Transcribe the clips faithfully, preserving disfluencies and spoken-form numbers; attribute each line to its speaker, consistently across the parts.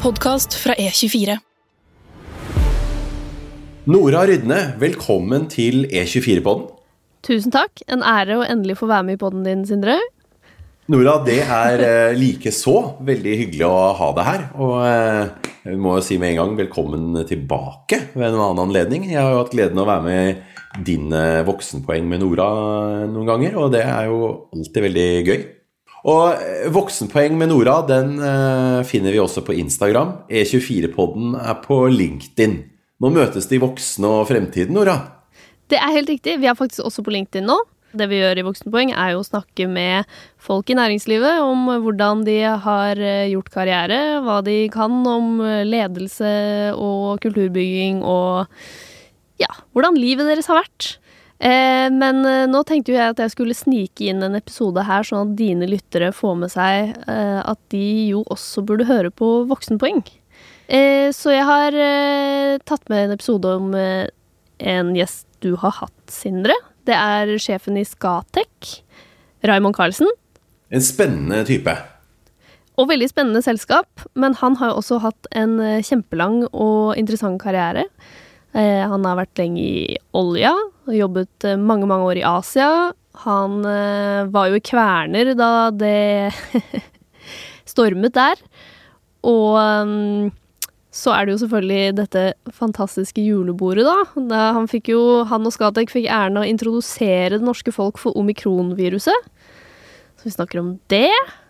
Speaker 1: podcast fra E tjuefire.
Speaker 2: Nora Rydne, velkommen til E tjuefire-podden.
Speaker 3: Tusen takk. En ære å endelig få være med i podden din, Sindre.
Speaker 2: Nora, det er eh, like så veldig hyggelig å ha deg her. Og eh, jeg må si med en gang velkommen tilbake ved en annen anledning. Jeg har jo hatt gleden av å være med i din eh, voksenpoeng med Nora noen ganger, og det er jo alltid veldig gøy. Og voksenpoeng med Nora, den uh, finner vi også på Instagram. E tjuefire-podden er på LinkedIn. Nå møtes de voksne og fremtiden, Nora.
Speaker 3: Det er helt riktig. Vi er faktisk også på LinkedIn nå. Det vi gjør i Voksenpoeng er jo å snakke med folk i næringslivet om hvordan de har gjort karriere, hva de kan om ledelse og kulturbygging og ja, hvordan livet deres har vært. Eh, men eh, nå tenkte jeg at jeg skulle snike inn en episode her, sånn at dine lyttere får med seg eh, at de jo også burde høre på Voksenpoeng. Eh, så jeg har eh, tatt med en episode om eh, en gjest du har hatt, Sindre. Det er sjefen i Scatec, Raymond Carlsen.
Speaker 2: En spennende type.
Speaker 3: Og veldig spennende selskap, men han har jo også hatt en eh, kjempelang og interessant karriere. Eh, han har vært lenge i olja, og jobbet eh, mange, mange år i Asia. Han eh, var jo i Kverner da det stormet der. Og um, så er det jo selvfølgelig dette fantastiske julebordet da. da han, fikk jo, han og Scatec fikk æren å introdusere det norske folk for omikronviruset. Så vi snakker om det.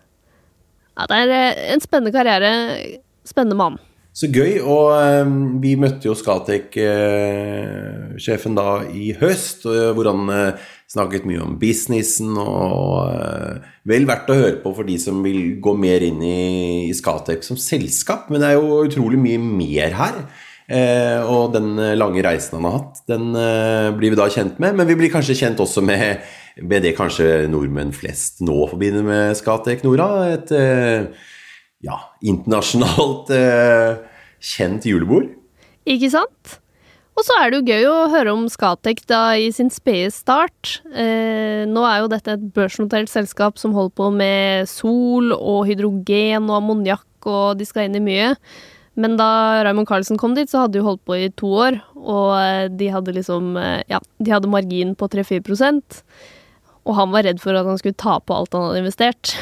Speaker 3: Ja, det er en spennende karriere, spennende mann.
Speaker 2: Så gøy, og um, vi møtte jo Scatec-sjefen uh, da i høst, uh, hvor han uh, snakket mye om businessen, og uh, vel verdt å høre på for de som vil gå mer inn i, i Scatec som selskap, men det er jo utrolig mye mer her, uh, og den lange reisen han har hatt, den uh, blir vi da kjent med, men vi blir kanskje kjent også med, med det kanskje nordmenn flest nå forbinder med Scatec, Nora, et... Uh, ja, internasjonalt eh, kjent julebord. Ikke
Speaker 3: sant? Og så er det jo gøy å høre om Scatec da i sin spede start. Eh, nå er jo dette et børsnotert selskap som holder på med sol og hydrogen og ammoniakk, og de skal inn i mye. Men da Raymond Carlsen kom dit, så hadde de holdt på i to år, og de hadde liksom, ja, de hadde margin på tre til fire prosent, og han var redd for at han skulle ta på alt han hadde investert.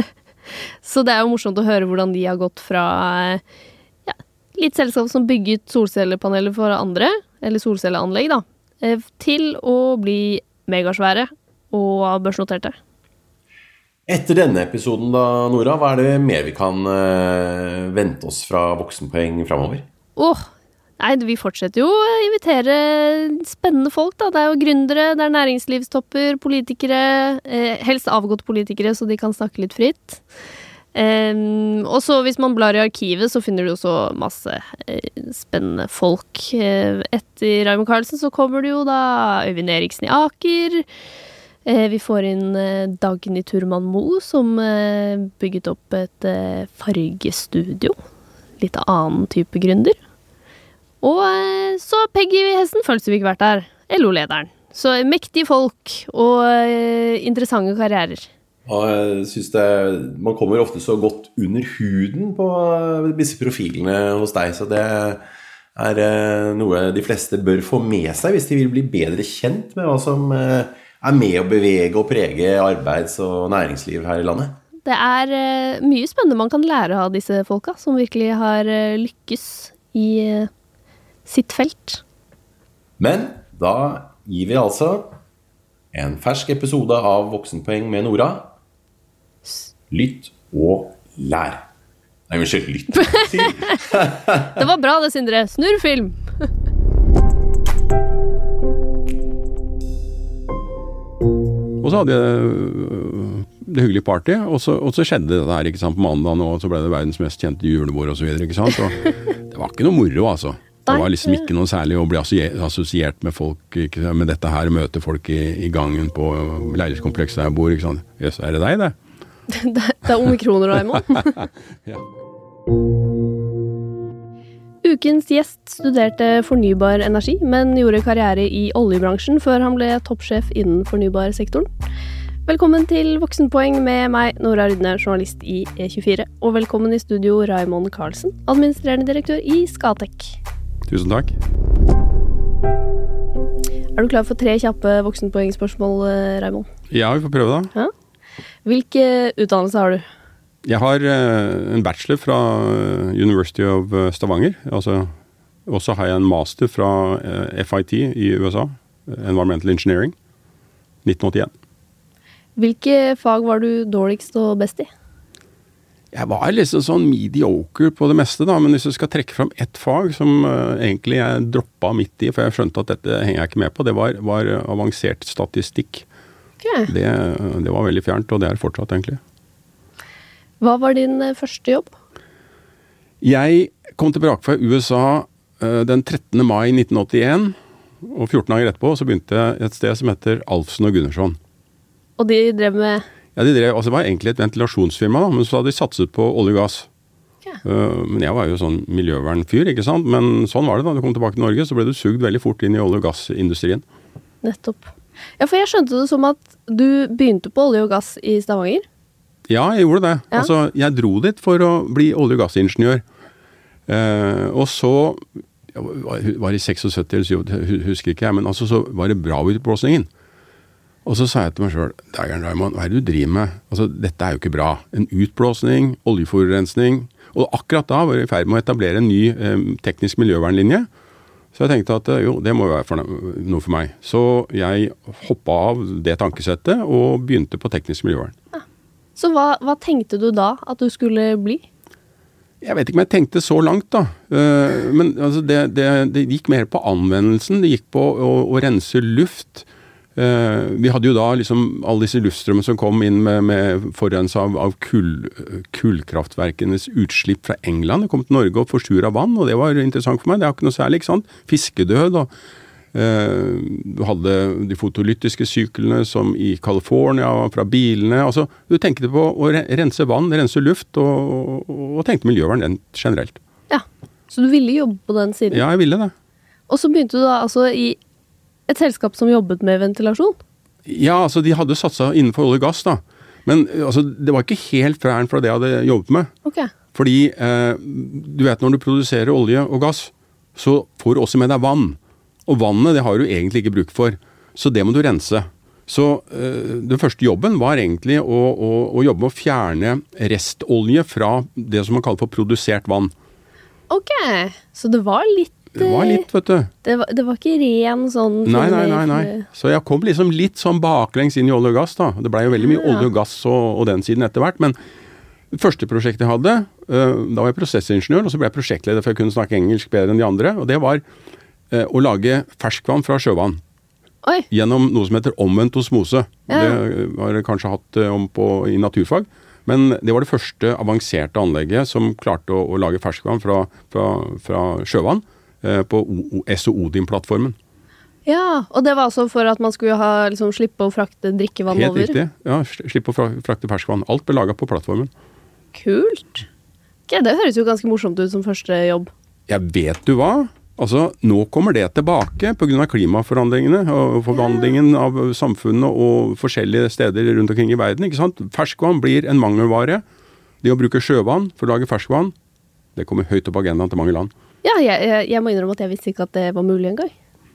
Speaker 3: Så det er jo morsomt å høre hvordan de har gått fra ja, litt selskap som bygget solcellepaneler for andre, eller solcelleanlegg da, til å bli megasvære og børsnoterte.
Speaker 2: Etter denne episoden da, Nora, hva er det mer vi kan uh, vente oss fra Voksenpoeng fremover?
Speaker 3: Åh, oh, nei, vi fortsetter jo å invitere spennende folk da. Det er jo gründere, det er næringslivstopper, politikere, eh, helst avgått politikere, så de kan snakke litt fritt. Um, og så hvis man blar i arkivet, så finner du også masse eh, spennende folk. Eh, etter Raymond Carlsen så kommer det jo da Øyvind Eriksen i Aker. Eh, vi får inn eh, Dagny Turman Moe, som eh, bygget opp et eh, fargestudio. Litt annen type gründer. Og så Peggy Hessen Følsevik vært der, L O-lederen. Så mektige folk og eh, interessante karrierer.
Speaker 2: Ja, jeg synes det, man kommer ofte så godt under huden på disse profilene hos deg, så det er eh, noe de fleste bør få med seg hvis de vil bli bedre kjent med hva som eh, er med å bevege og prege arbeids- og næringsliv her i landet.
Speaker 3: Det er eh, mye spennende man kan lære av disse folka, som virkelig har eh, lykkes i eh, sitt felt.
Speaker 2: Men da gir vi altså en fersk episode av Voksenpoeng med Nora. Lytt og lær. Nei, unnskyld, lytt.
Speaker 3: Det var bra det, Sindre. Snurr film!
Speaker 4: Og så hadde jeg det hyggelige party, og så, og så skjedde det der, ikke sant, på mandag nå, og så ble det verdens mest kjente julebord og så videre, ikke sant? Og det var ikke noe moro, altså. Det var liksom ikke noe særlig å bli assosiert med folk, ikke, med dette her, møte folk i, i gangen på leilighetskomplekset der jeg bor, ikke sant? Jøss, er det deg, det?
Speaker 3: det, det er omikroner, Raymond.
Speaker 4: Ja.
Speaker 3: Ukens gjest studerte fornybar energi, men gjorde karriere i oljebransjen før han ble toppsjef innen fornybarsektoren. Velkommen til Voksenpoeng med meg, Nora Rydne, journalist i E tjuefire. Og velkommen i studio, Raimond Karlsen, administrerende direktør i Skatec.
Speaker 4: Tusen takk.
Speaker 3: Er du klar for tre kjappe voksenpoengspørsmål, Raimond?
Speaker 4: Ja, vi får prøve da.
Speaker 3: Ja. Hvilke utdannelser har du?
Speaker 4: Jeg har uh, en bachelor fra University of Stavanger. Altså, også har jeg en master fra uh, F I T i U S A, Environmental Engineering, nitten åttien.
Speaker 3: Hvilke fag var du dårligst og best i?
Speaker 4: Jeg var liksom sånn mediocre på det meste da, men hvis jeg skal trekke frem ett fag som uh, egentlig jeg droppet midt i, for jeg skjønte at dette henger jeg ikke med på, det var, var avansert statistikk.
Speaker 3: Okay.
Speaker 4: Det, det var veldig fjernt, og det er fortsatt egentlig.
Speaker 3: Hva var din første jobb?
Speaker 4: Jeg kom tilbake fra U S A uh, den trettende mai nitten åttien, og fjorten dager etterpå så begynte jeg et sted som heter Alfsen og Gunnarsson.
Speaker 3: Og de drev med...
Speaker 4: Ja, de drev, altså det var egentlig et ventilasjonsfirma da, men så hadde de satset på olje og gass.
Speaker 3: Okay.
Speaker 4: Uh, men jeg var jo sånn miljøvernfyr, ikke sant? Men sånn var det da du kom tilbake til Norge, så ble du sugd veldig fort inn i olje- og gassindustrien.
Speaker 3: Nettopp. Ja, for jeg skjønte det som at du begynte på olje og gass i Stavanger.
Speaker 4: Ja, jeg gjorde det.
Speaker 3: Ja.
Speaker 4: Altså, jeg dro dit for å bli olje- og gassingeniør. Uh, og så, var, var i syttiseks eller syv, husker ikke jeg, men altså så var det bra utblåsningen. Og så sa jeg til meg selv, Dagen Raimond, hva er det du driver med? Altså, dette er jo ikke bra. En utblåsning, oljeforurensning, og akkurat da var jeg i ferd med å etablere en ny eh, teknisk miljøvernlinje. Så jeg tenkte at jo, det må jo være for noe for meg. Så jeg hoppet av det tankesettet og begynte på teknisk miljøvern.
Speaker 3: Ja. Så hva, hva tenkte du da at du skulle bli?
Speaker 4: Jeg vet ikke om jeg tenkte så langt da. Uh, men altså, det, det, det gikk mer på anvendelsen. Det gikk på å, å rense luft. Uh, vi hadde jo da liksom alle disse luftstrømmene som kom inn med, med forurensning av, av kull, kullkraftverkenes utslipp fra England. Det kom til Norge og forsuret vann, og det var interessant for meg. Det er jo ikke noe særlig, ikke sant? Fiskedød og uh, du hadde de fotolytiske syklene som i California fra bilene. Altså, du tenkte på å rense vann, rense luft og, og, og tenkte miljøvern generelt.
Speaker 3: Ja, så du ville jobbe på den siden?
Speaker 4: Ja, jeg ville det.
Speaker 3: Og så begynte du da altså i et selskap som jobbet med ventilasjon?
Speaker 4: Ja, altså de hadde satset innenfor olje og gass da. Men altså, det var ikke helt fjern fra det jeg hadde jobbet med.
Speaker 3: Ok.
Speaker 4: Fordi, eh, du vet når du produserer olje og gass, så får du også med deg vann. Og vannet, det har du egentlig ikke bruk for. Så det må du rense. Så eh, den første jobben var egentlig å, å, å jobbe med å fjerne restolje fra det som man kaller for produsert vann.
Speaker 3: Ok, så det var litt...
Speaker 4: Det var litt, vet du.
Speaker 3: Det var, det var ikke ren sånn...
Speaker 4: Nei, nei, nei, nei. Så jeg kom liksom litt sånn baklengs inn i olje og gass da. Det ble jo veldig mye
Speaker 3: Ja.
Speaker 4: olje og gass og, og den siden etter hvert, men det første prosjektet jeg hadde, uh, da var jeg prosessingeniør, og så ble jeg prosjektleder for jeg kunne snakke engelsk bedre enn de andre, og det var uh, å lage ferskvann fra sjøvann.
Speaker 3: Oi.
Speaker 4: Gjennom noe som heter omvendt osmose.
Speaker 3: Ja.
Speaker 4: Det har jeg kanskje hatt uh, om på, i naturfag, men det var det første avanserte anlegget som klarte å, å lage ferskvann fra, fra, fra sjøvann på S O Odin-plattformen.
Speaker 3: Ja, og det var altså for at man skulle ha, liksom, slippe å frakte drikkevann
Speaker 4: Helt
Speaker 3: over?
Speaker 4: Helt riktig, ja, slippe å frakte ferskvann. Alt ble laget på plattformen.
Speaker 3: Kult. Ok, det høres jo ganske morsomt ut som første jobb.
Speaker 4: Jeg vet du hva? Altså, nå kommer det tilbake på grunn av klimaforandringene og forvandlingen av samfunnet og forskjellige steder rundt omkring i verden, ikke sant? Ferskvann blir en mangelvare. Det å bruke sjøvann for å lage ferskvann, det kommer høyt opp på agendaen til mange land.
Speaker 3: Ja, jeg, jeg, jeg må innrømme at jeg visste ikke at det var mulig en gang.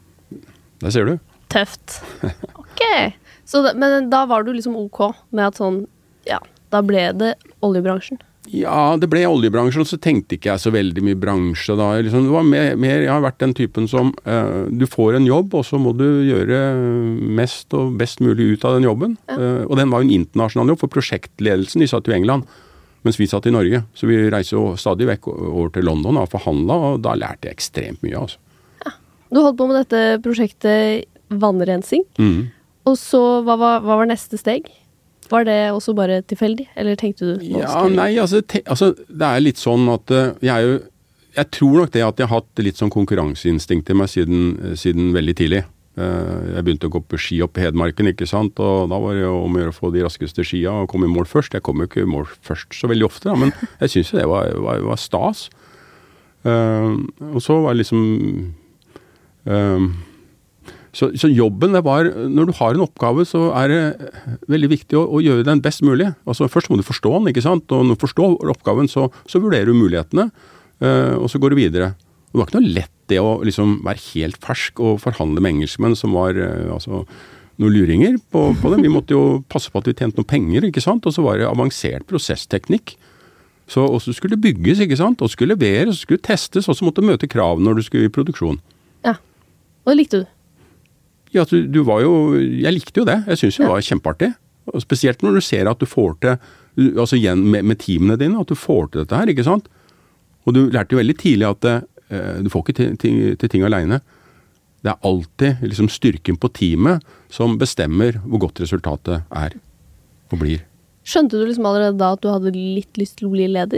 Speaker 4: Der ser du.
Speaker 3: Tøft. Ok. Så da, men da var du liksom ok med at sånn, ja, da ble det oljebransjen.
Speaker 4: Ja, det ble oljebransjen, og så tenkte ikke jeg så veldig mye bransje da. Liksom, det var mer, mer, jeg har vært den typen som, uh, du får en jobb, og så må du gjøre mest og best mulig ut av den jobben. Ja. Uh, og den var jo en internasjonal jobb, for prosjektledelsen, de satt jo i England, mens vi satt i Norge. Så vi reiser jo stadig vekk over til London og forhandlet, og da lærte jeg ekstremt mye, altså.
Speaker 3: Ja. Du holdt på med dette prosjektet vannrensing, mm. og så hva var, hva var neste steg? Var det også bare tilfeldig, eller tenkte du?
Speaker 4: Ja, nei, altså, te, altså, det er litt sånn at uh, jeg er jo, jeg tror nok det at jeg har hatt litt sånn konkurranseinstinkt i meg siden, siden veldig tidlig. Uh, jeg begynte å gå på ski opp i Hedmarken, ikke sant, og da var det jo om å gjøre å få de raskeste skia og komme i mål først. Jeg kom jo ikke i mål først så veldig ofte, da, men jeg synes jo det var, var, var stas. Uh, og så var det liksom uh, Så, så jobben det var, når du har en oppgave, så er det veldig viktig å, å gjøre den best mulig. Altså først må du forstå den, ikke sant? Og når du forstår oppgaven, så, så vurderer du mulighetene, uh, og så går du videre. Og det var ikke noe lett det å liksom være helt fersk og forhandle med engelskmenn som var uh, altså, noen luringer på, på det. Vi måtte jo passe på at vi tjente noen penger, ikke sant? Og så var det avansert prosessteknikk. Så også skulle det bygges, ikke sant? Og skulle leveres, og skulle testes, og så måtte du møte krav når du skulle i produksjon.
Speaker 3: Ja, og det likte du?
Speaker 4: Ja, du, du var jo, jeg likte jo det. Jeg synes det var kjempeartig. Og spesielt når du ser at du får til, altså igjen med, med teamene dine, at du får til dette her, ikke sant? Og du lærte jo veldig tidlig at eh, du får ikke til, til, til ting alene. Det er alltid liksom styrken på teamet som bestemmer hvor godt resultatet er og blir.
Speaker 3: Skjønte du liksom allerede da at du hadde litt lyst til å bli leder?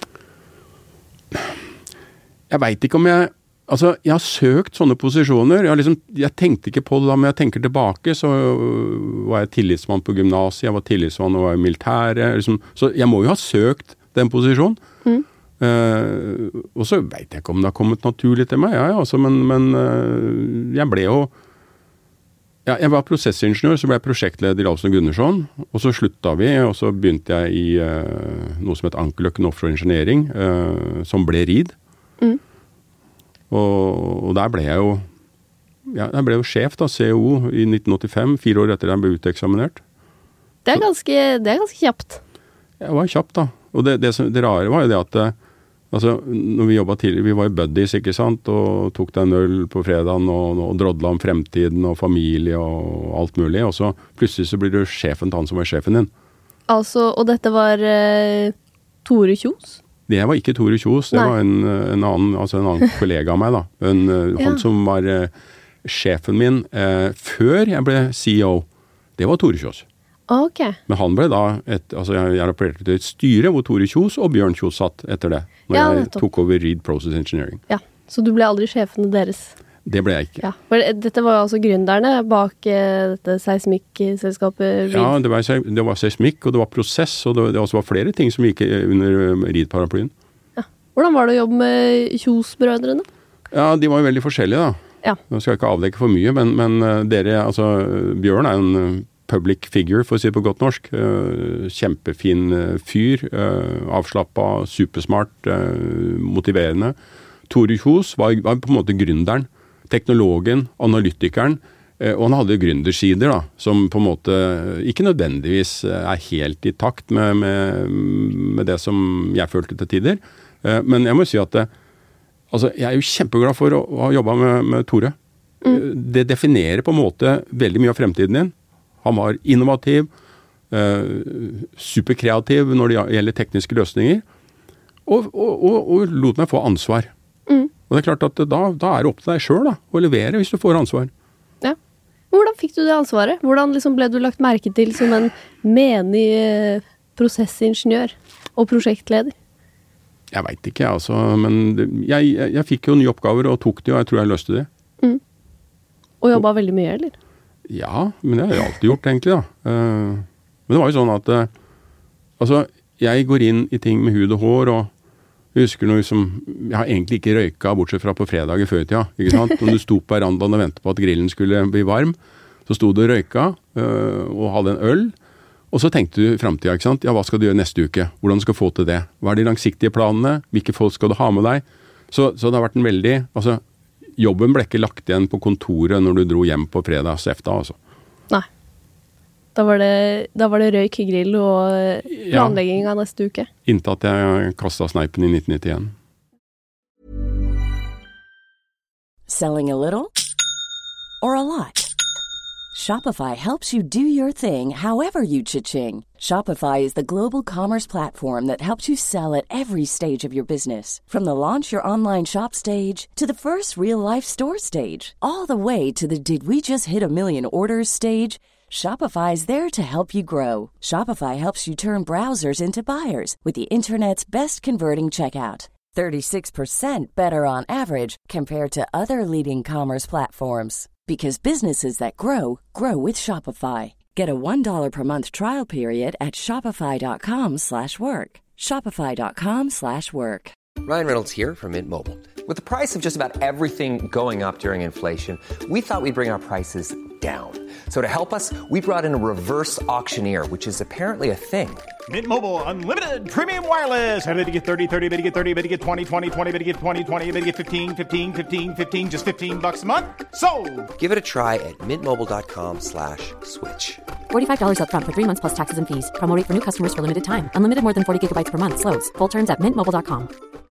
Speaker 4: Jeg vet ikke om jeg... Altså, jeg har søkt sånne posisjoner. Jeg, har liksom, jeg tenkte ikke på det da, men jeg tenker tilbake, så var jeg tillitsmann på gymnaset, jeg var tillitsmann og var i militæret. Liksom. Så jeg må jo ha søkt den posisjonen. Mm. Uh, og så vet jeg ikke om det har kommet naturlig til meg, ja, ja, altså, men, men uh, jeg ble jo... Ja, jeg var prosessingeniør, så ble jeg prosjektleder i Alfsen Gundersson, og så slutta vi, og så begynte jeg i uh, noe som het Ankerløkken Offshore Engineering, uh, som ble RID. Mm. Og, og der ble jeg jo ja, jeg ble jo sjef da, C E O i nitten åttifem, fire år etter jeg ble uteksaminert.
Speaker 3: Det er ganske, det er ganske kjapt.
Speaker 4: Jeg var kjapt da, og det, det, det rare var jo det at altså, når vi jobbet tidligere, vi var i buddies, ikke sant, og tok deg en øl på fredagen og, og drodla om fremtiden og familie og alt mulig, og så plutselig så blir du sjefen til han som var sjefen din.
Speaker 3: Altså, og dette var uh, Tore Kjos?
Speaker 4: Det var ikke Tore Kjos, det Nei. var en, en, annen, altså en annen kollega av meg da. En, ja. Han som var uh, sjefen min uh, før jeg ble C E O, det var Tore Kjos.
Speaker 3: Ok. Men
Speaker 4: han ble da, et, altså jeg, jeg rapporterte til et styre hvor Tore Kjos og Bjørn Kjos satt etter det, når ja, jeg tok over Reed Process Engineering.
Speaker 3: Ja, så du ble aldri sjefene deres?
Speaker 4: Det ble jeg ikke.
Speaker 3: Ja, for dette var jo altså gründerne bak uh, dette seismikkselskapet Reed.
Speaker 4: Ja, det var, det var seismikk, og det var prosess, og det, det også var flere ting som gikk under Reed-paraplyen.
Speaker 3: Ja. Hvordan var det å jobbe med Kjos-brødrene?
Speaker 4: Ja, de var jo veldig forskjellige da.
Speaker 3: Ja.
Speaker 4: Nå skal jeg ikke avdekke for mye, men, men dere, altså Bjørn er en public figure, for å si det på godt norsk. Uh, kjempefin uh, fyr, uh, avslappa, supersmart, uh, motiverende. Tore Kjos var, var på en måte gründeren. Teknologen, analytikeren, og han hadde gründersider da, som på en måte ikke nødvendigvis er helt i takt med, med, med det som jeg følte til tider. Men jeg må si at det, altså, jeg er jo kjempeglad for å, å ha jobbet med, med Tore. Mm. Det definerer på en måte veldig mye av fremtiden din. Han var innovativ, superkreativ når det gjelder tekniske løsninger, og, og, og, og lot meg få ansvar. Mm. Og det er klart at da, da er det opp til deg selv da, å levere hvis du får ansvar.
Speaker 3: Ja. Hvordan fikk du det ansvaret? Hvordan liksom ble du lagt merke til som en menig prosessingeniør og prosjektleder?
Speaker 4: Jeg vet ikke, altså, men jeg, jeg, jeg fikk jo nye oppgaver og tok det, og jeg tror jeg løste det. Mm.
Speaker 3: Og jobbet veldig mye, eller?
Speaker 4: Ja, men det har jeg alltid gjort egentlig da. Men det var jo sånn at, altså, jeg går inn i ting med hud og hår, og jeg husker noe som, jeg har egentlig ikke røyka bortsett fra på fredag i førtida, ikke sant? Når du sto på verandaen og ventet på at grillen skulle bli varm, så sto du og røyka øh, og hadde en øl, og så tenkte du i fremtiden, ikke sant? Ja, hva skal du gjøre neste uke? Hvordan skal du få til det? Hva er de langsiktige planene? Hvilke folk skal du ha med deg? Så, så det har vært en veldig, altså, jobben ble ikke lagt igjen på kontoret når du dro hjem på fredags efta, altså.
Speaker 3: Nei. Da var det, da var det røyk, grill og planlegging av neste uke.
Speaker 4: Inntil at jeg kastet sneipen i nitten nittien.
Speaker 1: Selling a little or a lot? Shopify helps you do your thing however you cha-ching. Shopify is the global commerce platform that helps you sell at every stage of your business. From the launch your online shop stage to the first real-life store stage, all the way to the did we just hit a million orders stage. Shopify is there to help you grow. Shopify helps you turn browsers into buyers with the internet's best converting checkout. thirty-six percent better on average compared to other leading commerce platforms. Because businesses that grow, grow with Shopify. Get a one dollar per month trial period at shopify.com slash work. Shopify.com slash work.
Speaker 5: Ryan Reynolds here from Mint Mobile. With the price of just about everything going up during inflation, we thought we'd bring our prices down. So to help us, we brought in a reverse auctioneer, which is apparently a thing.
Speaker 6: Mint Mobile Unlimited Premium Wireless. How to get thirty, thirty, how to get thirty, how to get twenty, twenty, twenty, how to get twenty, twenty, how to get fifteen, fifteen, fifteen, fifteen, just fifteen bucks a month? Sold!
Speaker 5: Give it a try at mintmobile.com slash switch.
Speaker 7: forty-five dollars up front for three months plus taxes and fees. Promo rate for new customers for limited time. Unlimited more than forty gigabytes per month. Slows full terms at mint mobile dot com.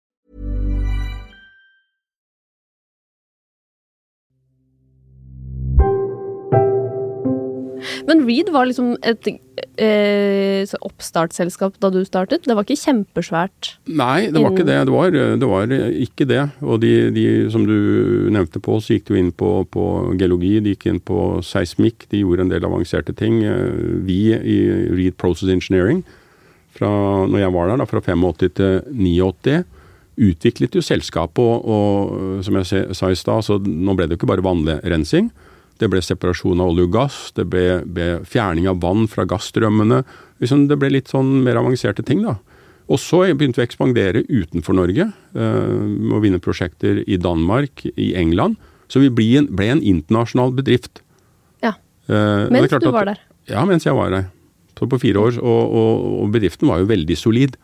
Speaker 3: Men Reed var liksom et eh, oppstartsselskap da du startet. Det var ikke kjempesvært.
Speaker 4: Nei, det var ikke det. Det var, det var ikke det. Og de, de som du nevnte på, så gikk du inn på, på geologi, de gikk inn på seismikk, de gjorde en del avanserte ting. Vi i Reed Process Engineering, fra når jeg var der, da, fra åttifem til åttini, utviklet jo selskapet, og, og som jeg sa i stad, så nå ble det jo ikke bare vannrensing. Det ble separasjon av olje og gass, det ble, ble fjerning av vann fra gassstrømmene. Liksom det ble litt sånn mer avanserte ting da. Og så begynte vi å ekspandere utenfor Norge, eh, med å vinne prosjekter i Danmark, i England. Så vi ble en, ble en internasjonal bedrift.
Speaker 3: Ja,
Speaker 4: eh,
Speaker 3: mens du
Speaker 4: at,
Speaker 3: var der.
Speaker 4: Ja, mens jeg var der. Så på fire år, og, og, og bedriften var jo veldig solid.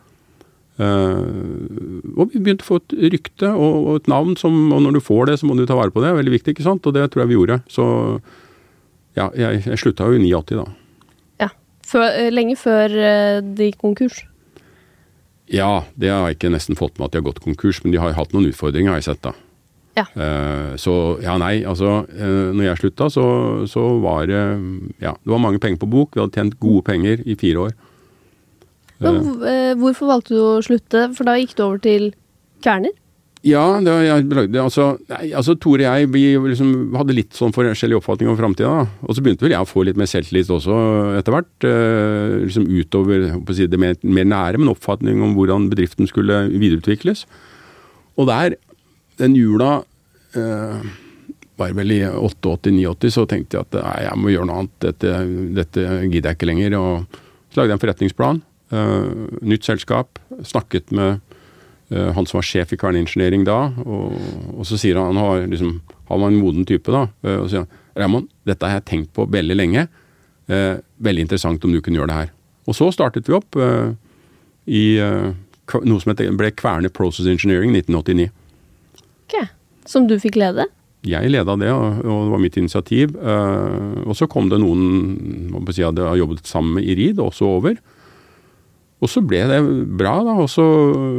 Speaker 4: Uh, og vi begynte å få et rykte og, og et navn som, og når du får det så må du ta vare på det, det er veldig viktig, ikke sant? Og det tror jeg vi gjorde, så ja, jeg, jeg sluttet jo i åttini da.
Speaker 3: Ja, før, lenge før uh, de gikk konkurs.
Speaker 4: Ja, det har jeg ikke nesten fått med at de har gått konkurs, men de har hatt noen utfordringer, har jeg sett da.
Speaker 3: Ja.
Speaker 4: Uh, så ja, nei, altså uh, når jeg sluttet så, så var det, ja, det var mange penger på bok, vi hadde tjent gode penger i fire år.
Speaker 3: Men, hvorfor valgte du å slutte? For da gikk du over til Kværner?
Speaker 4: Ja, det var, jeg lagde, altså, nei, altså Tore og jeg, vi liksom hadde litt sånn forskjellig oppfatning om fremtiden da. Og så begynte vel jeg å få litt mer selvtillit også etter hvert, eh, liksom utover å si, det mer, mer nære, men oppfatning om hvordan bedriften skulle videreutvikles. Og der, den jula, eh, var vel i åttiåtte ni åtti, så tenkte jeg at nei, jeg må gjøre noe annet, dette, dette gidder jeg ikke lenger, og så lagde jeg en forretningsplan. Uh, nytt selskap, snakket med uh, han som var sjef i Kværner Engineering da, og, og så sier han, han har liksom, han var en moden type da, uh, og så sier han, Raymond, dette har jeg tenkt på veldig lenge, uh, veldig interessant om du kunne gjøre det her. Og så startet vi opp uh, i uh, noe som heter, ble Kværner Process Engineering i nitten åttini.
Speaker 3: Ok, som du fikk lede?
Speaker 4: Jeg ledet det, og, og det var mitt initiativ, uh, og så kom det noen, må jeg si at jeg har jobbet sammen med i Reed, også over. Og så ble det bra da, og så,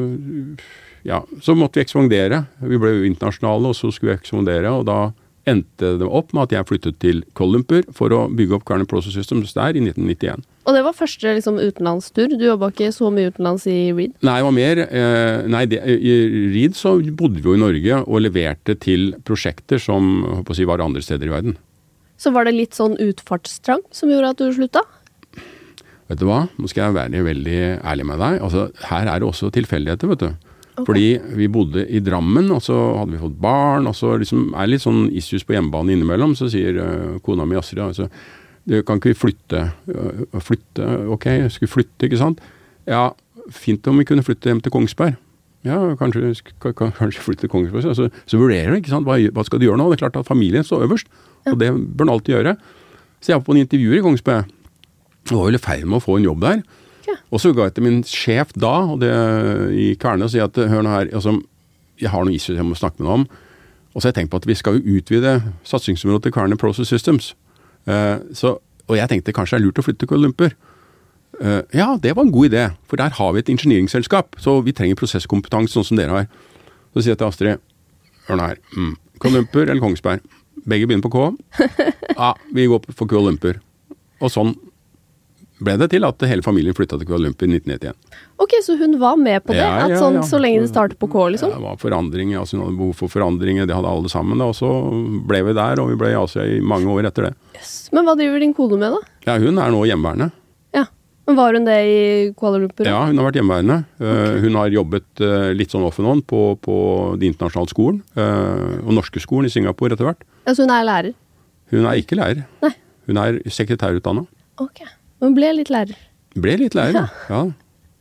Speaker 4: ja, så måtte vi ekspandere. Vi ble jo internasjonale, og så skulle vi ekspandere, og da endte det opp med at jeg flyttet til Kuala Lumpur for å bygge opp Kværner Process Systems der i nitten nittien. Og
Speaker 3: det var første liksom, utenlandstur? Du jobbet ikke så mye utenlands i Reed?
Speaker 4: Nei, det var mer. Eh, nei, det, i Reed så bodde vi jo i Norge og leverte til prosjekter som håper å si, var andre steder i verden.
Speaker 3: Så var det litt sånn utfartstrang som gjorde at du slutta?
Speaker 4: Vet du hva? Nå skal jeg være veldig ærlig med deg. Altså, her er det også tilfeldigheter, vet du. Okay. Fordi vi bodde i Drammen, og så hadde vi fått barn, og så liksom er det litt sånn issues på hjemmebane innimellom, så sier uh, kona mi Astrid, altså, det kan ikke vi flytte, uh, flytte, ok, skulle flytte, ikke sant? Ja, fint om vi kunne flytte hjem til Kongsberg. Ja, kanskje, kanskje flytte til Kongsberg. Altså, så vurderer du, ikke sant? Hva, hva skal du gjøre nå? Det er klart at familien står øverst, ja. Og det bør du alltid gjøre. Så jeg var på en intervjuer i Kongsberg. Jeg var veldig feil med å få en jobb der. Ja. Og så ga jeg til min sjef da, og det i Kværner, og sier at hør nå her, altså, jeg har noen issues jeg må snakke med noen om. Og så har jeg tenkt på at vi skal jo utvide satsingsområdet til Kværner Process Systems. Uh, så, og jeg tenkte kanskje det er lurt å flytte til Kuala Lumpur. Uh, ja, det var en god idé, for der har vi et ingenieringsselskap, så vi trenger prosesskompetanse sånn som dere har. Så sier jeg til Astrid, hør nå her, mm, Kuala Lumpur eller Kongsberg? Begge begynner på K. Ja, vi går for Kuala Lumpur. Og sånn ble det til at hele familien flyttet til Kuala Lumpur i nitten nittien.
Speaker 3: Ok, så hun var med på det?
Speaker 4: Ja,
Speaker 3: at
Speaker 4: ja,
Speaker 3: sånn,
Speaker 4: ja.
Speaker 3: Så lenge det startet på K, liksom?
Speaker 4: Ja, det var forandring, altså hun hadde behov for forandringer, det hadde alle sammen, og så ble vi der, og vi ble i Asia i mange år etter det.
Speaker 3: Yes. Men hva driver din kone med da?
Speaker 4: Ja, hun er nå hjemmeværende.
Speaker 3: Ja, men var hun det i Kuala Lumpur?
Speaker 4: Ja, hun har vært hjemmeværende. Okay. Hun har jobbet litt sånn off and on på, på den internasjonale skolen, og norske skolen i Singapore etter hvert.
Speaker 3: Ja, så hun er lærer?
Speaker 4: Hun er ikke lærer.
Speaker 3: Nei.
Speaker 4: Hun er sekretærutdannet.
Speaker 3: Ok, hun ble litt lærer.
Speaker 4: Ble litt lærer, ja. ja.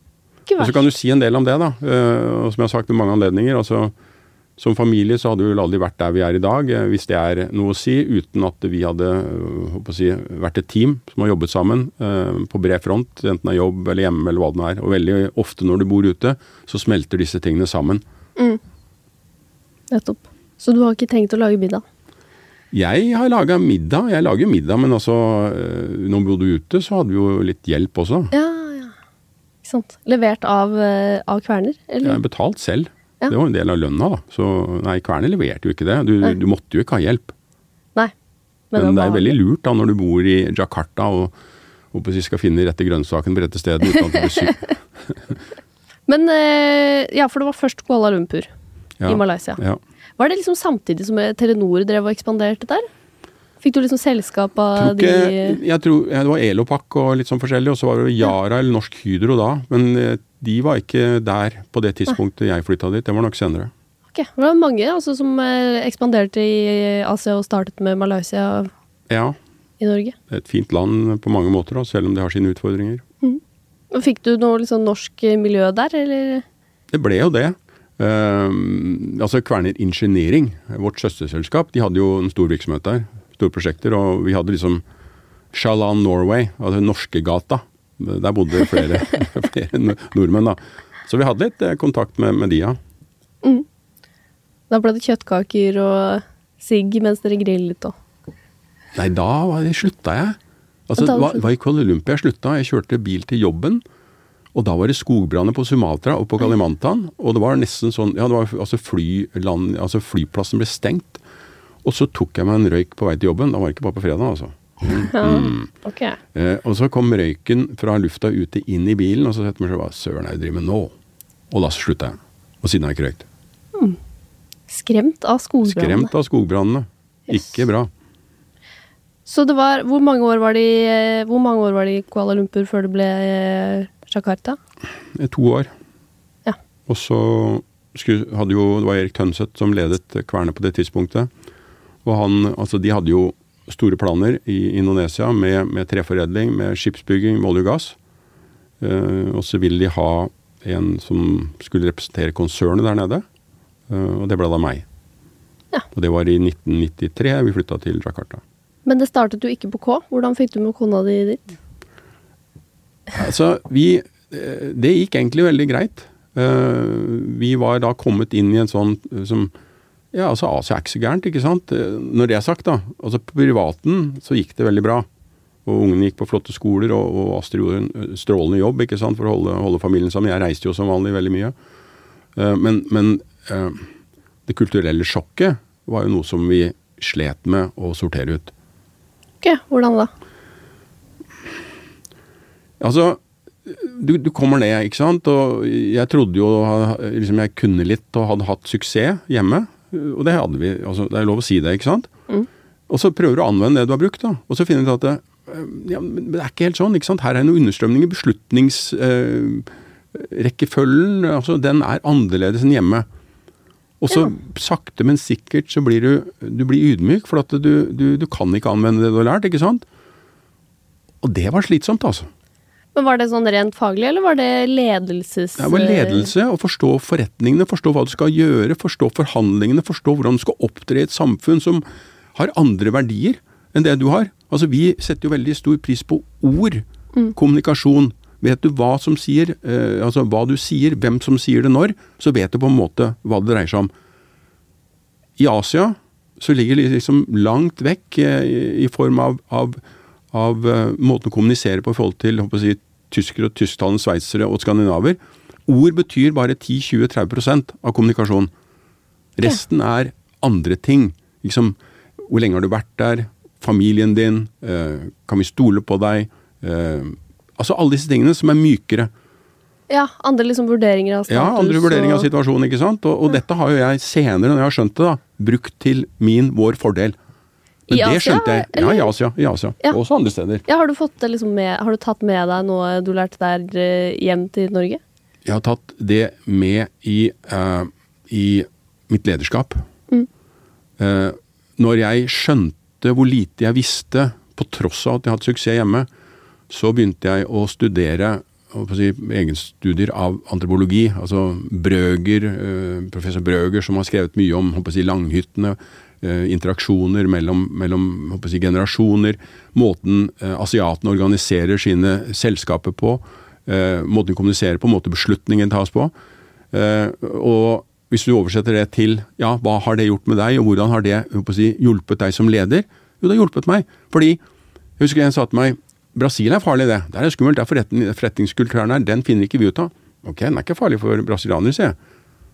Speaker 3: ikke
Speaker 4: Og så
Speaker 3: verst.
Speaker 4: kan du si en del om det da, uh, og som jeg har sagt i mange anledninger, altså som familie så hadde vi jo aldri vært der vi er i dag, uh, hvis det er noe å si, uten at vi hadde uh, håper å si, vært et team som har jobbet sammen uh, på bred front, enten av jobb eller hjemme eller hva det er. Og veldig ofte når du bor ute, så smelter disse tingene sammen.
Speaker 3: Mm. Nettopp. Så du har ikke tenkt å lage middag?
Speaker 4: Jeg har laget middag, jeg lager middag, men altså, uh, når vi bodde ute, så hadde vi jo litt hjelp også.
Speaker 3: Ja, ja. Ikke sant. Levert av, uh, av kverner? Eller?
Speaker 4: Jeg har betalt selv.
Speaker 3: Ja.
Speaker 4: Det var en del av lønna da. Så nei, kverner leverte jo ikke det. Du, du måtte jo ikke ha hjelp.
Speaker 3: Nei.
Speaker 4: Men,
Speaker 3: Men
Speaker 4: det er
Speaker 3: var...
Speaker 4: veldig lurt da når du bor i Jakarta og, og på å si skal finne rette grønnsaken på rette stedet uten at du blir syk.
Speaker 3: Men uh, ja, for det var først Kuala Lumpur
Speaker 4: Ja.
Speaker 3: i Malaysia.
Speaker 4: Ja.
Speaker 3: Var det liksom samtidig som Telenor drev og ekspanderte der? Fikk du liksom selskap av
Speaker 4: Tror ikke,
Speaker 3: de...
Speaker 4: jeg tror, ja, det var Elopak og litt sånn forskjellig, og så var det Yara eller Norsk Hydro da, men eh, de var ikke der på det tidspunktet jeg flyttet dit, det var nok senere.
Speaker 3: Ok, det var mange altså, som eh, ekspanderte i Asia og startet med Malaysia
Speaker 4: Ja,
Speaker 3: i Norge.
Speaker 4: det er et fint land på mange måter, da, selv om det har sine utfordringer.
Speaker 3: Og fikk du noe liksom, norsk miljø der, eller?
Speaker 4: Det ble jo det. Uh, altså Kværner Engineering, vårt søsterselskap, de hadde jo en stor virksomhet der, store prosjekter, og vi hadde liksom Shalan Norway, altså Norskegata. Der bodde flere, flere nordmenn da. Så vi hadde litt eh, kontakt med, med de, ja.
Speaker 3: Mm. Da ble det kjøttkaker og sigg mens dere grillet og...
Speaker 4: Nei, da var det, slutta jeg. Altså,
Speaker 3: Da
Speaker 4: det
Speaker 3: var
Speaker 4: var,
Speaker 3: det
Speaker 4: var i Kuala Lumpur jeg slutta. Jeg kjørte bil til jobben, og da var det skogbranner på Sumatra og på Kalimantan, og det var nesten sånn, ja, det var altså flyland, altså flyplassen ble stengt, og så tok jeg meg en røyk på vei til jobben, da var det ikke bare på fredag, altså.
Speaker 3: Ja, ok.
Speaker 4: Eh, og så kom røyken fra lufta ute inn i bilen, og så sette meg selv, hva søren er jeg driver med nå? Og da slutta jeg. Og siden har jeg ikke røykt.
Speaker 3: Skremt av skogbrannene.
Speaker 4: Skremt av skogbrannene.
Speaker 3: Yes.
Speaker 4: Ikke bra.
Speaker 3: Så det var, hvor mange år var det i, hvor mange år var det i Kuala Lumpur før det ble eh, Jakarta?
Speaker 4: Eh, To år.
Speaker 3: Ja.
Speaker 4: Og så skulle, hadde jo, det var Erik Tønseth som ledet Kværner på det tidspunktet. Og han, altså de hadde jo store planer i Indonesia med, med treforedling, med skipsbygging, med olje og gass. Eh, og så ville de ha en som skulle representere konsernet der nede. Eh, og det ble da meg.
Speaker 3: Ja.
Speaker 4: Og det var i nitten nittitre vi flyttet til Jakarta.
Speaker 3: Men det startet jo ikke på K. Hvordan fikk du med kona di dit?
Speaker 4: Altså, vi, eh, det gikk egentlig veldig greit. Eh, vi var da kommet inn i en sånn eh, som, ja, altså Asia er ikke så gærent, ikke sant? Eh, Når det er sagt da, altså på privaten så gikk det veldig bra. Og ungene gikk på flotte skoler, og, og Astrid gjorde en strålende jobb, ikke sant, for å holde, holde familien sammen. Jeg reiste jo som vanlig veldig mye. Eh, Men, men eh, det kulturelle sjokket var jo noe som vi slet med å sortere ut.
Speaker 3: Ok, hvordan da?
Speaker 4: Altså, du, du kommer ned, ikke sant? Og jeg trodde jo liksom jeg kunne litt og hadde hatt suksess hjemme. Og det hadde vi, altså det er lov å si det, ikke sant? Mm. Og så prøver du å anvende det du har brukt da. Og så finner du at det, ja, men det er ikke helt sånn, ikke sant? Her er noe understrømning i beslutningsrekkefølgen, eh, altså den er annerledes enn hjemme. Og så ja. Sakte, men sikkert så blir du, du blir ydmyk, for at du, du, du kan ikke anvende det du har lært, ikke sant? Og det var slitsomt, altså.
Speaker 3: Men var det sånn rent faglig, eller var det ledelses...
Speaker 4: Det var ledelse, å forstå forretningene, forstå hva du skal gjøre, forstå forhandlingene, forstå hvordan du skal opptre i et samfunn som har andre verdier enn det du har. Altså, vi setter jo veldig stor pris på ord, mm. kommunikasjon. Vet du hva som sier, eh, altså hva du sier, hvem som sier det når, så vet du på en måte hva det dreier seg om. I Asia så ligger det liksom langt vekk eh, i, i form av, av, av uh, måten å kommunisere på i forhold til, håper jeg å si, tyskere og tysktalende sveitsere og skandinaver. Ord betyr bare ti, tjue, tretti prosent av kommunikasjon. Resten er andre ting. Liksom, hvor lenge har du vært der? Familien din? Eh, kan vi stole på deg? Eh, Altså alle disse tingene som er mykere.
Speaker 3: Ja, andre liksom vurderinger av status.
Speaker 4: Ja, andre vurderinger av situasjonen, ikke sant? Og, og
Speaker 3: ja.
Speaker 4: Dette har jo jeg senere, når jeg har skjønt det da, brukt til min, vår fordel. Men
Speaker 3: I
Speaker 4: det
Speaker 3: Asia?
Speaker 4: skjønte jeg.
Speaker 3: Eller?
Speaker 4: Ja, i Asia. I Asia.
Speaker 3: Ja.
Speaker 4: Også andre steder.
Speaker 3: Ja, har du fått det liksom med, har du tatt med deg noe du lærte der hjem til Norge? Jeg
Speaker 4: har tatt det med i, uh, i mitt lederskap. Mm. Uh, når jeg skjønte hvor lite jeg visste, på tross av at jeg hadde suksess hjemme, så begynte jeg å studere holdt på å si, egenstudier av antropologi, altså Brøger, professor Brøger, som har skrevet mye om, holdt på å si, langhyttene, interaksjoner mellom, mellom holdt på å si, generasjoner, måten asiatene organiserer sine selskaper på, måten de kommuniserer på, måten beslutningen tas på, og hvis du oversetter det til, ja, hva har det gjort med deg, og hvordan har det, holdt på å si, hjulpet deg som leder? Jo, det har hjulpet meg, fordi, jeg husker en sa til meg, Brasil er farlig det. Det er skummelt, det er forretning, forretningskulturen her, den finner ikke vi ut av. Ok, den er ikke farlig for brasilianere, sier jeg.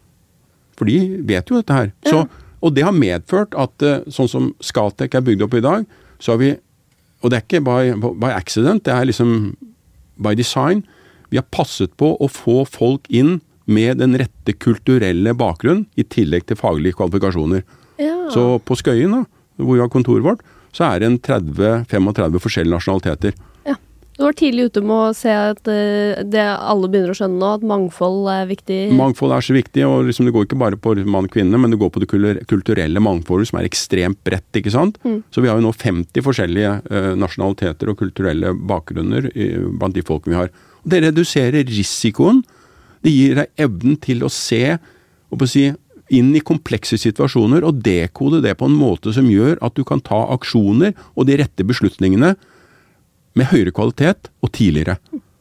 Speaker 4: For de vet jo dette her. Så, og det har medført at sånn som Scatec er bygd opp i dag, så har vi, og det er ikke by, by accident, det er liksom by design, vi har passet på å få folk inn med den rette kulturelle bakgrunn, i tillegg til faglige kvalifikasjoner. Ja. Så på Skøyen da, hvor vi har kontoret vårt, så er det en tretti til femogtretti forskjellige nasjonaliteter.
Speaker 3: Ja, du var tidlig ute med å se at det alle begynner å skjønne nå, at mangfold er viktig.
Speaker 4: Mangfold er så viktig, og liksom det går ikke bare på mann og kvinne, men det går på det kulturelle mangfoldet, som er ekstremt bredt, ikke sant? Mm. Så vi har jo nå femti forskjellige uh, nasjonaliteter og kulturelle bakgrunner i, blant de folkene vi har. Og det reduserer risikoen, det gir deg evnen til å se, og på å si, inn i komplekse situasjoner og dekode det på en måte som gjør at du kan ta aksjoner og de rette beslutningene med høyere kvalitet og tidligere.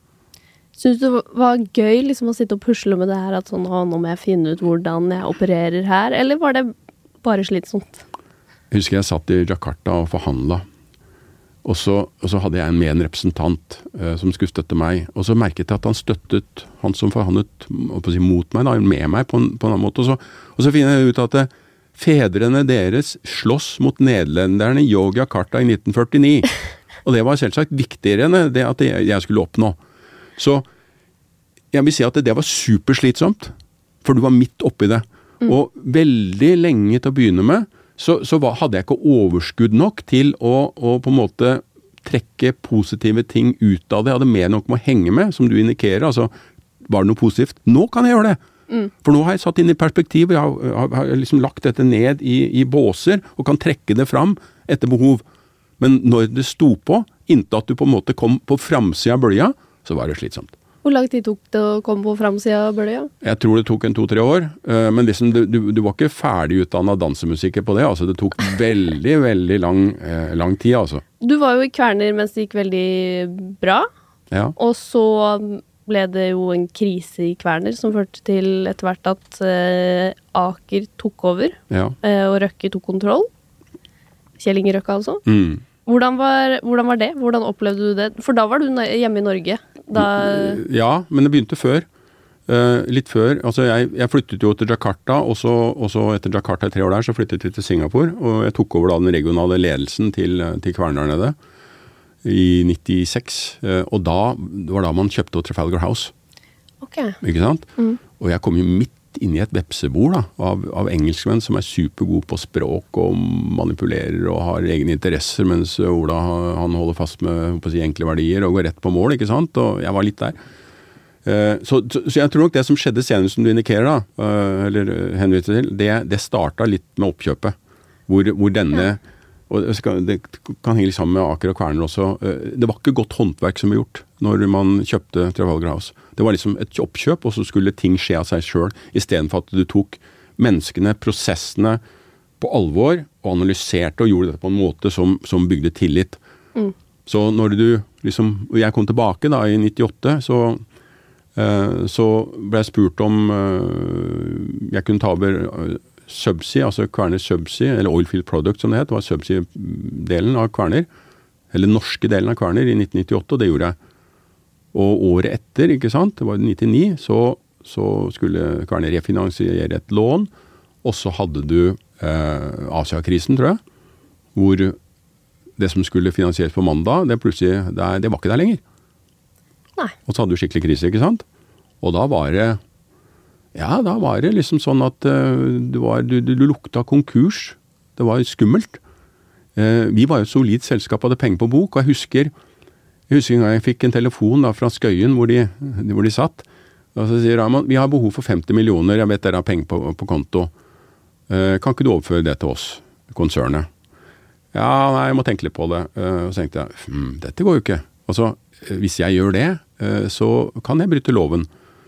Speaker 3: Synes du det var gøy liksom å sitte og pusle med det her, at sånn, nå må jeg finne ut hvordan jeg opererer her, eller var det bare slitsomt?
Speaker 4: Jeg husker jeg satt i Jakarta og forhandlet, og så, og så hadde jeg med en representant uh, som skulle støtte meg, og så merket jeg at han støttet han som forhandlet si, mot meg, da, med meg på en, på en annen måte, og så, og så finner jeg ut at uh, fedrene deres slåss mot nederlenderne i Yogyakarta i nitten førtini, og det var selvsagt viktigere enn det at jeg skulle oppnå. Så jeg vil si at det var superslitsomt, for du var midt oppi det, mm. og veldig lenge til å begynne med, så, så var, hadde jeg ikke overskudd nok til å, å på en måte trekke positive ting ut av det. Jeg hadde mer nok med å henge med, som du indikerer. Altså, var det noe positivt? Nå kan jeg gjøre det! Mm. For nå har jeg satt inn i perspektiv, jeg har, har, har liksom lagt dette ned i, i båser, og kan trekke det fram etter behov. Men når det sto på, inntil at du på en måte kom på framsiden av bølja, så var det slitsomt.
Speaker 3: Hvor lang tid tok det å komme på framsiden av bølja?
Speaker 4: Jeg tror det tok en to-tre år, men liksom du, du, du var ikke ferdig utdannet dansemusiker på det, altså det tok veldig, veldig lang, lang tid, altså.
Speaker 3: Du var jo i Kværner mens det gikk veldig bra,
Speaker 4: ja.
Speaker 3: Og så ble det jo en krise i Kværner som førte til etter hvert at uh, Aker tok over,
Speaker 4: ja.
Speaker 3: uh, og Røkke tok kontroll. Kjell Inge Røkke altså.
Speaker 4: Mm.
Speaker 3: Hvordan var, hvordan var det? Hvordan opplevde du det? For da var du hjemme i Norge. Da...
Speaker 4: Ja, men det begynte før. Uh, litt før. Altså jeg, jeg flyttet jo til Jakarta, og så, og så etter Jakarta i tre år der, så flyttet jeg til Singapore, og jeg tok over da den regionale ledelsen til, til Kværner nede i nittiseks. Uh, og da det var da man kjøpte Trafalgar House.
Speaker 3: Ok.
Speaker 4: Ikke sant?
Speaker 3: Mm.
Speaker 4: Og jeg kom jo midt inn i et vepsebord da, av, av engelskmenn som er supergod på språk og manipulerer og har egne interesser, mens Ola han holder fast med på å si, enkle verdier og går rett på mål, ikke sant? Og jeg var litt der. Uh, så, så, så jeg tror nok det som skjedde senere som du indikerer da, uh, eller henviser til, det, det startet litt med oppkjøpet, hvor, hvor denne, ja. Og det, skal, det kan henge litt sammen med Aker og Kværner også, uh, det var ikke godt håndverk som ble gjort når man kjøpte Trafalgar House. Det var liksom et oppkjøp, og så skulle ting skje av seg selv, i stedet for at du tok menneskene, prosessene på alvor, og analyserte og gjorde det på en måte som, som bygde tillit.
Speaker 3: Mm.
Speaker 4: Så når du liksom, og jeg kom tilbake da i nittiåtte, så, uh, så ble jeg spurt om uh, jeg kunne ta over uh, Subsea, altså Kværner Subsea, eller Oilfield Product som det het, det var Subsea-delen av Kværner, eller norske delen av Kværner i nitten nittiåtte, og det gjorde jeg. Og året etter, ikke sant, det var nittini, så, så skulle Kværner refinansiere et lån, og så hadde du eh, Asia-krisen, tror jeg, hvor det som skulle finansieres på mandag, det plutselig, det, det var ikke der lenger.
Speaker 3: Nei.
Speaker 4: Og så hadde du skikkelig krise, ikke sant? Og da var det, ja, da var det liksom sånn at uh, du, var, du, du, du lukta konkurs. Det var skummelt. Uh, vi var jo et solid selskap, hadde penger på bok, og jeg husker, jeg husker en gang jeg fikk en telefon da, fra Skøyen, hvor de, hvor de satt, og så sier Raymond, vi har behov for femti millioner, jeg vet dere har penger på, på konto. Uh, kan ikke du overføre det til oss, konsernet? Ja, nei, jeg må tenke litt på det. Uh, og så tenkte jeg, hm, dette går jo ikke. Altså, hvis jeg gjør det, så kan jeg bryte loven.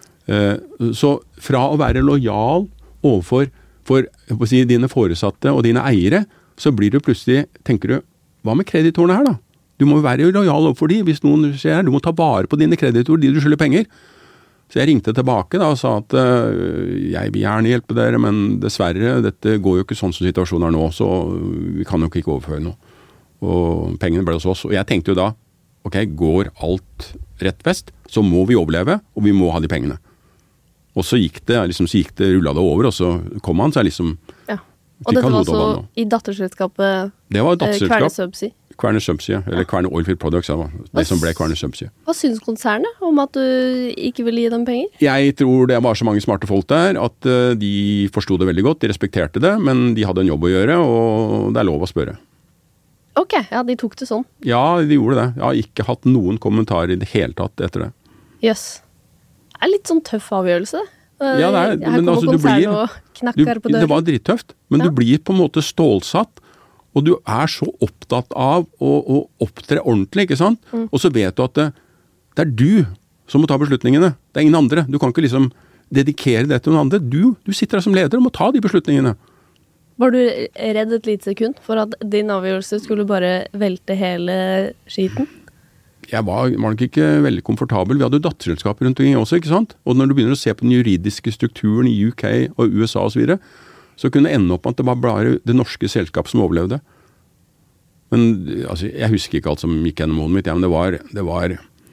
Speaker 4: Så fra å være lojal overfor for, jeg får si, dine foresatte og dine eiere, så blir du plutselig, tenker du, hva med kreditorene her da? Du må være lojal overfor de, hvis noen skjer, du må ta vare på dine kreditorer, de du skylder penger. Så jeg ringte tilbake da og sa at uh, jeg vil gjerne hjelpe dere, men dessverre, dette går jo ikke sånn som situasjonen er nå, så vi kan jo ikke overføre noe. Og pengene ble hos oss. Og jeg tenkte jo da, ok, går alt rett vest, så må vi overleve, og vi må ha de pengene. Og så gikk det, liksom, så gikk det, rullet det over, og så kom han, så jeg liksom...
Speaker 3: Ja. Og dette var altså i datterselskapet
Speaker 4: det var datterselskap.
Speaker 3: Kværner Subsea?
Speaker 4: Kværner Subsea, eller ja. Kværner Oilfield Products, det, det som ble Kværner Subsea.
Speaker 3: Hva synes konsernet om at du ikke ville gi dem penger?
Speaker 4: Jeg tror det var så mange smarte folk der, at de forstod det veldig godt, de respekterte det, men de hadde en jobb å gjøre, og det er lov å spørre.
Speaker 3: Ok, ja, de tok det sånn.
Speaker 4: Ja, de gjorde det. Jeg har ikke hatt noen kommentarer i det hele tatt etter det.
Speaker 3: Jøss. Det er litt sånn tøff avgjørelse, det.
Speaker 4: Ja, det er,
Speaker 3: her
Speaker 4: men altså, du blir, du,
Speaker 3: på
Speaker 4: det var drittøft, men ja. Du blir på en måte stålsatt, og du er så opptatt av å, å opptre ordentlig, ikke sant? Mm. Og så vet du at det, det er du som må ta beslutningene, det er ingen andre. Du kan ikke liksom dedikere det til noen andre. Du, du sitter der som leder og må ta de beslutningene.
Speaker 3: Var du redd et lite sekund for at din avgjørelse skulle bare velte hele skiten?
Speaker 4: Jeg var, var nok ikke veldig komfortabel. Vi hadde jo datterselskaper rundt omkring også, ikke sant? Og når du begynner å se på den juridiske strukturen i U K og U S A og så videre, så kunne det ende opp at det var bare det norske selskapet som overlevde. Men altså, jeg husker ikke alt som gikk gjennom hodet mitt, ja, men det var, det var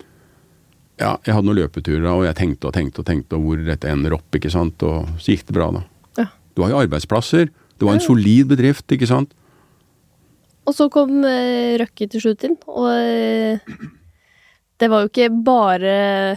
Speaker 4: ja, jeg hadde noen løpeturer og jeg tenkte og tenkte og tenkte hvor dette ender opp, ikke sant? Og så gikk det bra da. Ja. Det var jo arbeidsplasser, det var en solid bedrift, ikke sant?
Speaker 3: Og så kom uh, Røkke til slutt inn, og uh, det var jo ikke bare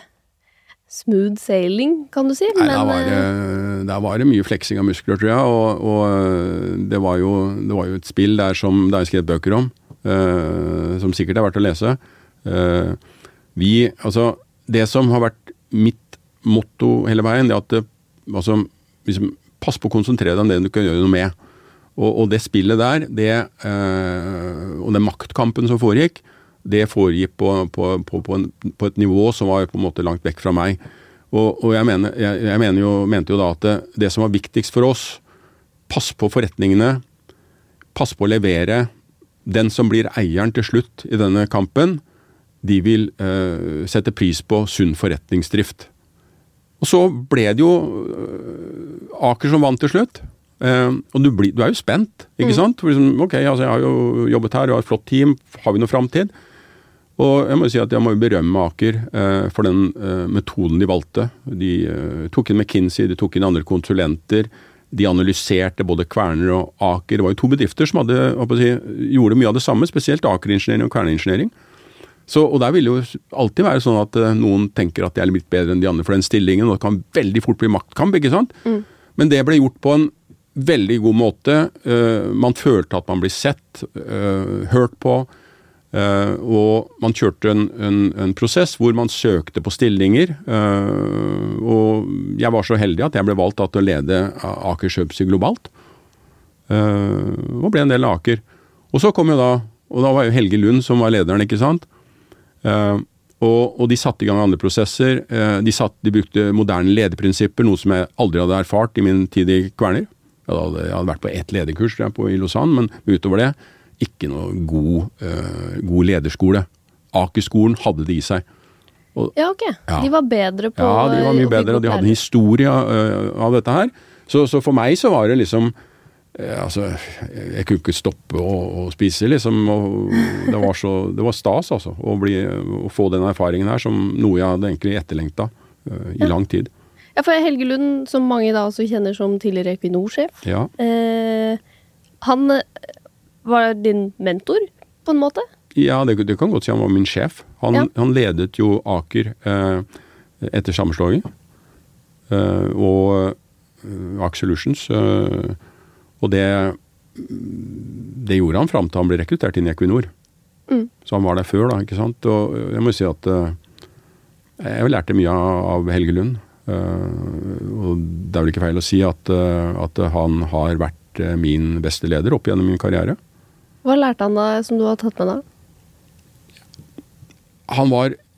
Speaker 3: smooth sailing, kan du si.
Speaker 4: Nei,
Speaker 3: men,
Speaker 4: der, var det, der var det mye fleksing av muskler, tror jeg, og, og det, var jo, det var jo et spill der som det er skrevet bøker om, uh, som sikkert er verdt å lese. Uh, vi, altså, det som har vært mitt motto hele veien, det er at det, altså, liksom, pass på å konsentrere deg om det du kan gjøre noe med. Og, og det spillet der, det, uh, og den maktkampen som foregikk, det foregikk på, på, på, på, en, på et nivå som var på en måte langt vekk fra meg. Og, og jeg, mener, jeg, jeg mener jo, mente jo da at det, det som var viktigst for oss, pass på forretningene, pass på å levere. Den som blir eieren til slutt i denne kampen, de vil uh, sette pris på sunn forretningsdrift. Og så ble det jo uh, Aker som vant til slutt. Uh, og du, blir, du er jo spent, ikke mm. sant? For liksom, ok, altså jeg har jo jobbet her, jeg har et flott team, har vi noe fremtid? Og jeg må si at jeg må jo berømme Aker uh, for den uh, metoden de valgte. De uh, tok inn McKinsey, de tok inn andre konsulenter, de analyserte både Kværner og Aker. Det var jo to bedrifter som hadde, å si, gjorde mye av det samme, spesielt Aker-ingeniering og Kværner-ingeniering. Så, og der vil jo alltid være sånn at uh, noen tenker at de er litt bedre enn de andre for den stillingen, og det kan veldig fort bli maktkamp, ikke sant? Mm. Men det ble gjort på en veldig god måte. Uh, man følte at man ble sett, uh, hørt på, uh, og man kjørte en, en, en prosess hvor man søkte på stillinger, uh, og jeg var så heldig at jeg ble valgt til å lede Aker Subsea globalt, uh, og ble en del av Aker. Og så kom jo da, og da var jo Helge Lund som var lederen, ikke sant? Uh, og, og de satte i gang andre prosesser, uh, de, satt, de brukte moderne lederprinsipper, noe som jeg aldri hadde erfart i min tid i Kværner. Jeg hadde, jeg hadde vært på ett lederkurs jeg, på, i Lausanne, men utover det, ikke noe god, uh, god lederskole. Aker-skolen hadde det i seg. Og,
Speaker 3: ja, ok. Ja. De var bedre på...
Speaker 4: Ja, de var mye bedre, og de hadde en historie uh, av dette her. Så, så for meg så var det liksom, uh, altså, jeg kunne ikke stoppe å, å spise, liksom, og det var så, det var stas, altså, å, bli, å få den erfaringen her, som noe jeg hadde egentlig etterlengtet uh, i ja. lang tid.
Speaker 3: Ja, for Helge Lund, som mange da også kjenner som tidligere Equinor-sjef,
Speaker 4: ja.
Speaker 3: eh, han var din mentor, på en måte?
Speaker 4: Ja, det, det kan godt si han var min sjef. Han, ja. han ledet jo Aker eh, etter sammenslåingen, eh, og uh, Aker Solutions, eh, og det, det gjorde han frem til han ble rekruttert inn i Equinor. Mm. Så han var der før da, ikke sant? Og jeg må si at eh, jeg lærte mye av Helge Lund. Uh, og det er vel ikke feil å si at, uh, at han har vært uh, min beste leder opp gjennom min karriere.
Speaker 3: Hva lærte han da som du har tatt med deg?
Speaker 4: Han var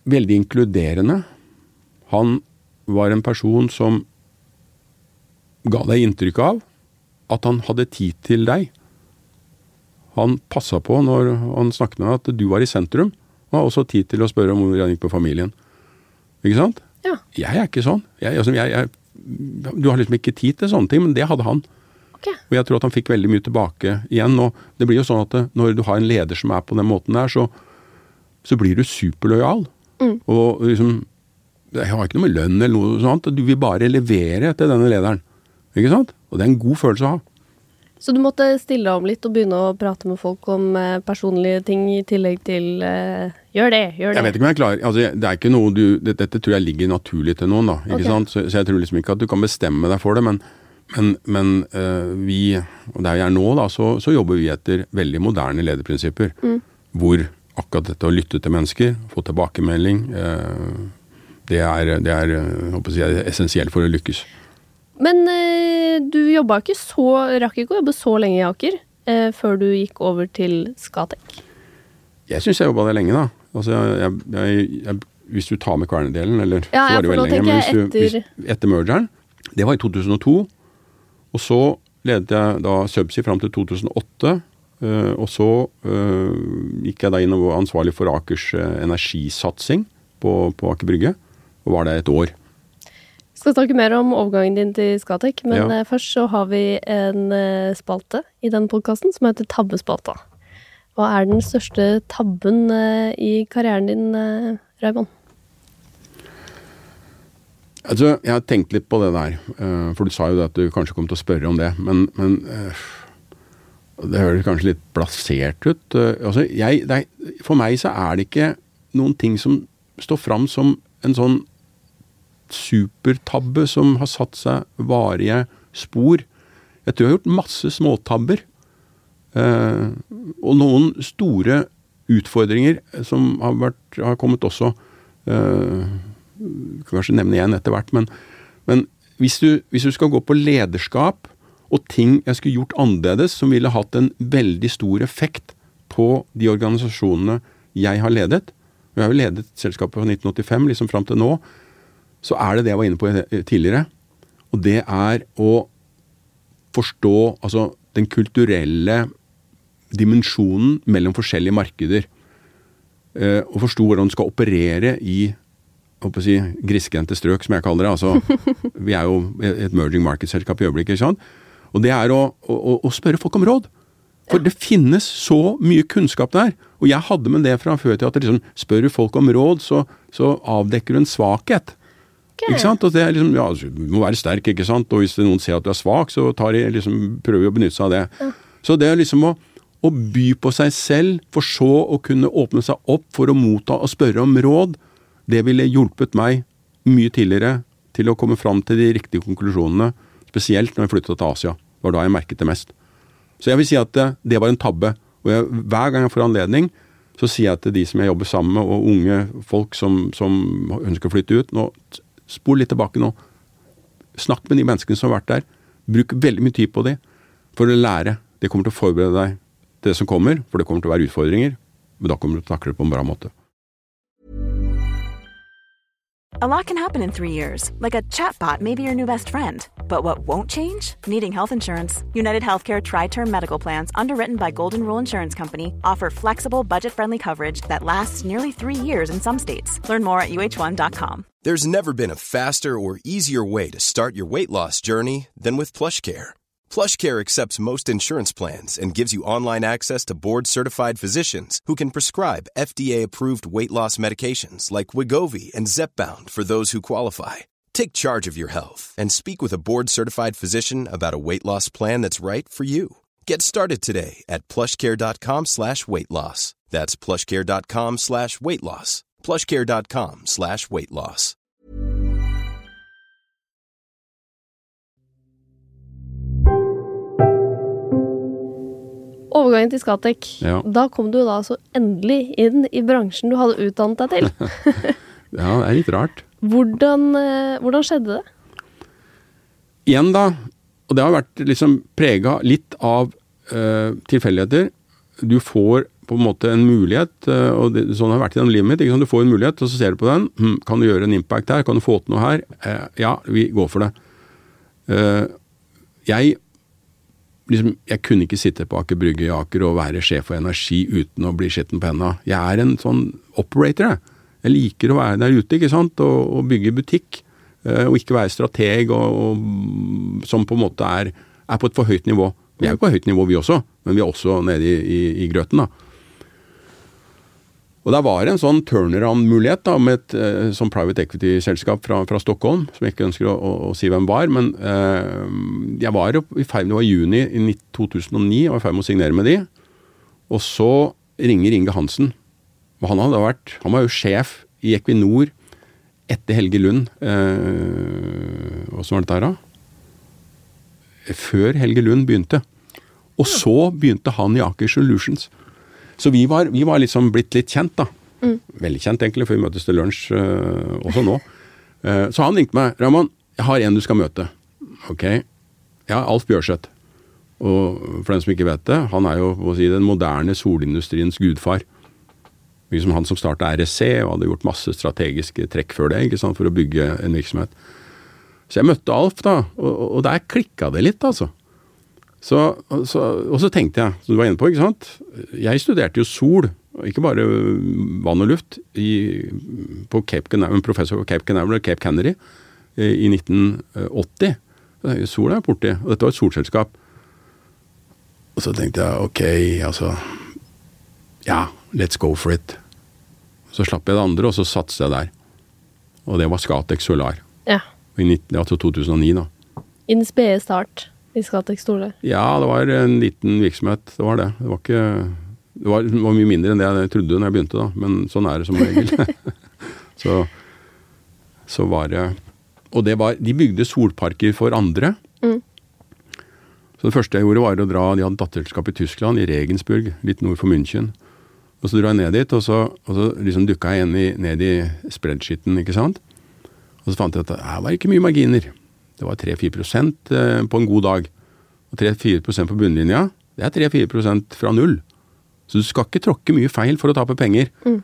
Speaker 4: veldig inkluderende. Han var en person som ga deg inntrykk av at han hadde tid til deg. Han passet på når han snakket med deg at du var i sentrum, og har også tid til å spørre om hvor han gikk på familien. Ikke sant?
Speaker 3: Ja.
Speaker 4: Jeg er ikke sånn. Jeg, altså, jeg, jeg, du har liksom ikke tid til sånne ting, men det hadde han.
Speaker 3: Okay.
Speaker 4: Og jeg tror at han fikk veldig mye tilbake igjen. Og det blir jo sånn at det, når du har en leder som er på den måten der, så, så blir du superlojal.
Speaker 3: Mm.
Speaker 4: Og liksom, jeg har ikke noe med lønn eller noe sånt, du vil bare levere til denne lederen. Ikke sant? Og det er en god følelse å ha.
Speaker 3: Så du måtte stille om litt og begynne å prate med folk om eh, personlige ting i tillegg til eh, gjør det, gjør det.
Speaker 4: Jeg vet ikke om jeg er klar. Altså, det er ikke noe du, det, dette tror jeg ligger naturlig til noen da, ikke
Speaker 3: Okay.
Speaker 4: sant? Så, så jeg tror liksom ikke at du kan bestemme deg for det, men, men, men uh, vi, og der jeg er nå da, så, så jobber vi etter veldig moderne lederprinsipper, mm. hvor akkurat dette å lytte til mennesker, få tilbakemelding, uh, det er, det er, jeg håper å si, essensielt for å lykkes.
Speaker 3: Men eh, du jobbet ikke så, rakk ikke å jobbe så lenge i Aker, eh, før du gikk over til Scatec.
Speaker 4: Jeg synes jeg jobbet det lenge da. Altså, jeg, jeg, jeg, hvis du tar med Kværner-delen, eller
Speaker 3: Ja,
Speaker 4: så var det jo veldig lenge, men hvis du,
Speaker 3: etter...
Speaker 4: hvis, etter mergeren, det var i to tusen og to, og så ledet jeg da Subsea frem til to tusen og åtte, uh, og så uh, gikk jeg da inn og var ansvarlig for Akers uh, energisatsing på, på Aker Brygge, og var der et år.
Speaker 3: Vi skal snakke mer om overgangen din til Scatec, men
Speaker 4: Ja.
Speaker 3: eh, først så har vi en eh, spalte i den podcasten som heter Tabbespalta. Hva er den største tabben eh, i karrieren din, eh, Raymond?
Speaker 4: Altså, jeg har tenkt litt på det der, uh, for du sa jo det at du kanskje kom til å spørre om det, men, men uh, det høres kanskje litt blasert ut. Uh, altså, jeg, det er, for meg så er det ikke noen ting som står fram som en sånn supertabbe som har satt seg varige spor. Jeg tror jeg har gjort masse småtabber, uh, og noen store utfordringer som har, vært, har kommet også, uh, kanskje nevne igjen etter hvert, men, men hvis, du, hvis du skal gå på lederskap og ting jeg skulle gjort annerledes som ville hatt en veldig stor effekt på de organisasjonene jeg har ledet, og jeg har jo ledet selskapet fra nitten åttifem liksom frem til nå, så er det det jeg var inne på tidligere, og det er å forstå altså, den kulturelle dimensjonen mellom forskjellige markeder, eh, og forstå hvordan du skal operere i håper å si, grisgrendte strøk, som jeg kaller det. Altså, vi er jo et emerging market-selskap i øyeblikket, ikke sant? Og det er å, å, å spørre folk om råd. For det finnes så mye kunnskap der, og jeg hadde med det fra før til at liksom, spør du folk om råd, så, så avdekker du en svakhet. Okay. Ikke sant? Og det er liksom, ja, du må være sterk, ikke sant? Og hvis noen ser at du er svak, så tar de, liksom, prøver de å benytte seg av det. Ja. Så det er liksom å, å by på seg selv, for så å kunne åpne seg opp for å motta og spørre om råd, det ville hjulpet meg mye tidligere til å komme fram til de riktige konklusjonene, spesielt når jeg flyttet til Asia. Det var da jeg merket det mest. Så jeg vil si at det, det var en tabbe. Og jeg, hver gang jeg får anledning, så sier jeg til de som jeg jobber sammen med, og unge folk som, som ønsker å flytte ut, nå, spol litt tilbake nå. Snakk med de menneskene som har vært der. Bruk veldig mye tid på det for å lære. Det kommer til å forberede deg til det som kommer, for det kommer til å være utfordringer, men da kommer du til å takle det på en bra måte.
Speaker 8: A lot can happen in three years, like a chatbot may be your new best friend. But what won't change? Needing health insurance. United Healthcare Tri-Term Medical Plans, underwritten by Golden Rule Insurance Company, offer flexible, budget-friendly coverage that lasts nearly three years in some states. Learn more at U H one dot com.
Speaker 9: There's never been a faster or easier way to start your weight loss journey than with PlushCare. PlushCare accepts most insurance plans and gives you online access to board-certified physicians who can prescribe F D A-approved weight loss medications like Wegovy and Zepbound for those who qualify. Take charge of your health and speak with a board-certified physician about a weight loss plan that's right for you. Get started today at plushcare.com slash weight loss. That's plushcare.com slash weight loss. plushcare.com slash weight loss.
Speaker 3: Overgangen til Scatec.
Speaker 4: Ja.
Speaker 3: Da kom du da så endelig inn i bransjen du hadde utdannet deg til.
Speaker 4: Ja, det er litt rart.
Speaker 3: Hvordan, eh, hvordan skjedde det?
Speaker 4: Igjen da, og det har vært liksom preget litt av uh, tilfeldigheter. Du får på en måte en mulighet, og det, sånn har det vært i den livet mitt, ikke sant? Du får en mulighet, og så ser du på den, hm, kan du gjøre en impact her, kan du få til noe her? Eh, ja, vi går for det. Eh, jeg, liksom, jeg kunne ikke sitte på Aker Brygge i Aker og være sjef for energi uten å bli skitten på hendene. Jeg er en sånn operator, jeg. Jeg liker å være der ute, ikke sant, og, og bygge butikk, eh, og ikke være strateg, og, og, som på en måte er, er på et for høyt nivå. Vi er jo på høyt nivå vi også, men vi er også nede i, i, i grøten da. Og der var en sånn turnaround-mulighet da, med et eh, sånn private equity-selskap fra, fra Stockholm, som jeg ikke ønsker å, å, å si hvem var, men eh, jeg var i ferd med, det var juni i to tusen og ni, og var i ferd med å signere med de, og så ringer Inge Hansen, og han hadde vært, han var jo sjef i Equinor etter Helge Lund, eh, hvordan var det der da? Før Helge Lund begynte. Og så begynte han i Aker Solutions. Så vi var, vi var liksom blitt litt kjent da. Mm. Veldig kjent egentlig, for vi møtes til lunsj uh, også nå. Uh, så han ringte meg, Ramon, jeg har en du skal møte. Ok. Ja, Alf Bjørseth. Og for den som ikke vet det, han er jo å si, den moderne solindustriens gudfar. Liksom han som startet R S C og hadde gjort masse strategiske trekk før det, ikke sant, for å bygge en virksomhet. Så jeg møtte Alf da, og, og der klikket det litt altså. Så, så, og så tenkte jeg, som du var inne på, ikke sant? Jeg studerte jo sol, ikke bare vann og luft, i, på Cape Canaveral, professor på Cape Canaveral, Cape Canary, i nitten åtti. Sol er borti, og dette var et solselskap. Og så tenkte jeg, ok, altså, ja, let's go for it. Så slapp jeg det andre, og så satset jeg der. Og det var Scatec Solar.
Speaker 3: Ja.
Speaker 4: I nitten, altså to tusen og ni da.
Speaker 3: I den spede start i Scatec Solar?
Speaker 4: Ja, det var en liten virksomhet, det var det. Det var ikke, det var, det var mye mindre enn det jeg trodde når jeg begynte da, men sånn er det som regel. så, så var det, og det var, de bygde solparker for andre. Mm. Så det første jeg gjorde var å dra, de hadde datterselskap i Tyskland, i Regensburg, litt nord for München. Og så dro jeg ned dit, og så, og så liksom dukket jeg inn i, ned i spreadsheeten, ikke sant? Og så fant jeg at det var ikke mye marginer. Det var tre til fire prosent på en god dag. Og tre til fire prosent på bunnlinja, det er tre til fire prosent fra null. Så du skal ikke tråkke mye feil for å tape penger. Mm.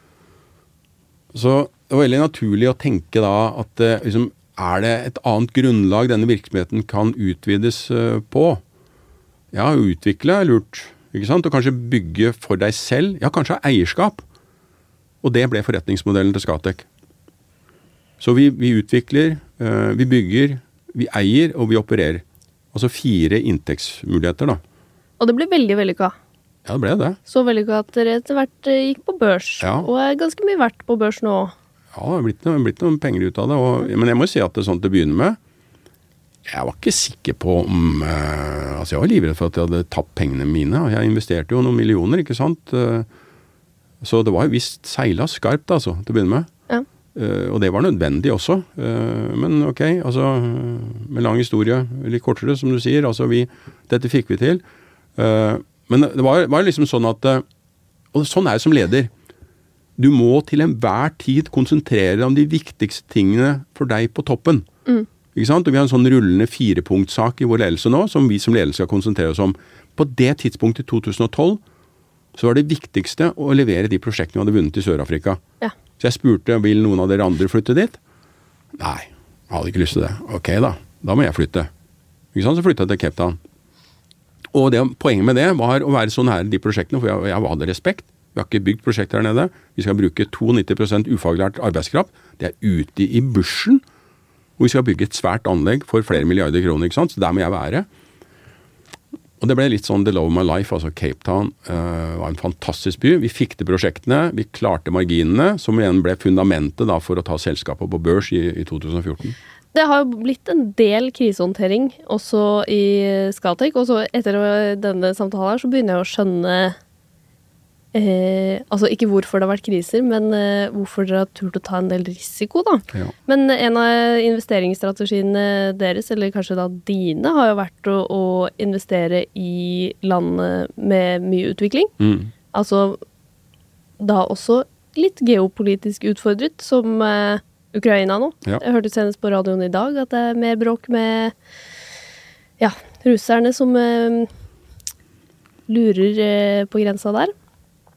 Speaker 4: Så det var veldig naturlig å tenke da at liksom, er det et annet grunnlag denne virksomheten kan utvides på? Ja, utvikle er lurt, ikke sant? Og kanskje bygge for deg selv. Ja, kanskje ha eierskap. Og det ble forretningsmodellen til Scatec. Så vi, vi utvikler, uh, vi bygger, vi eier og vi opererer. Altså fire inntektsmuligheter da.
Speaker 3: Og det ble veldig vellykket.
Speaker 4: Ja, det ble det.
Speaker 3: Så vellykket at dere etter hvert gikk på børs. Ja. Og er ganske mye verdt på børs nå.
Speaker 4: Ja, det har blitt, blitt noen penger ut av det. Og, men jeg må si at det er sånn til å begynne med, jeg var ikke sikker på om, uh, altså jeg var livredd for at jeg hadde tapt pengene mine. Jeg investerte jo noen millioner, ikke sant? Uh, så det var jo visst seilet skarpt altså, til å begynne med. Ja. Uh, og det var nødvendig også, uh, men ok, altså, med lang historie, litt kortere som du sier, altså vi, dette fikk vi til. Uh, men det var, var liksom sånn at, uh, og sånn er det som leder, du må til enhver tid konsentrere deg om de viktigste tingene for deg på toppen. Mm. Ikke sant? Og vi har en sånn rullende firepunktsak i vår ledelse nå, som vi som ledelse skal konsentrere oss om. På det tidspunktet i to tusen og tolv, så var det viktigste å levere de prosjektene vi hadde vunnet i Sør-Afrika. Ja. Så jeg spurte, vil noen av dere andre flytte dit? Nei, jeg hadde ikke lyst til det. Ok da, da må jeg flytte. Ikke sant? Så flyttet jeg til Cape Town. Og det, poenget med det var å være så nære de prosjektene, for jeg, jeg hadde respekt. Vi har ikke bygd prosjekter her nede. Vi skal bruke nittito prosent ufaglært arbeidskraft. Det er ute i bushen, og vi skal bygge et svært anlegg for flere milliarder kroner, ikke sant? Så der må jeg være. Og det ble litt sånn the love of my life, altså Cape Town uh, var en fantastisk by. Vi fikk til prosjektene, vi klarte marginene, som igjen ble fundamentet da, for å ta selskapet på børs i, i to tusen og fjorten.
Speaker 3: Det har jo blitt en del krisehåndtering også i Scatec, og så etter denne samtalen her så begynner jeg å skjønne Eh, altså ikke hvorfor det har vært kriser, men eh, hvorfor dere har turt å ta en del risiko da. Ja. Men en av investeringsstrategiene deres, eller kanskje da dine, har jo vært å, å investere i land med mye utvikling. Mm. Altså da også litt geopolitisk utfordret, som eh, Ukraina nå. Ja. Jeg hørte senest på radioen i dag at det er mer bråk med ja, russerne som eh, lurer eh, på grensa der.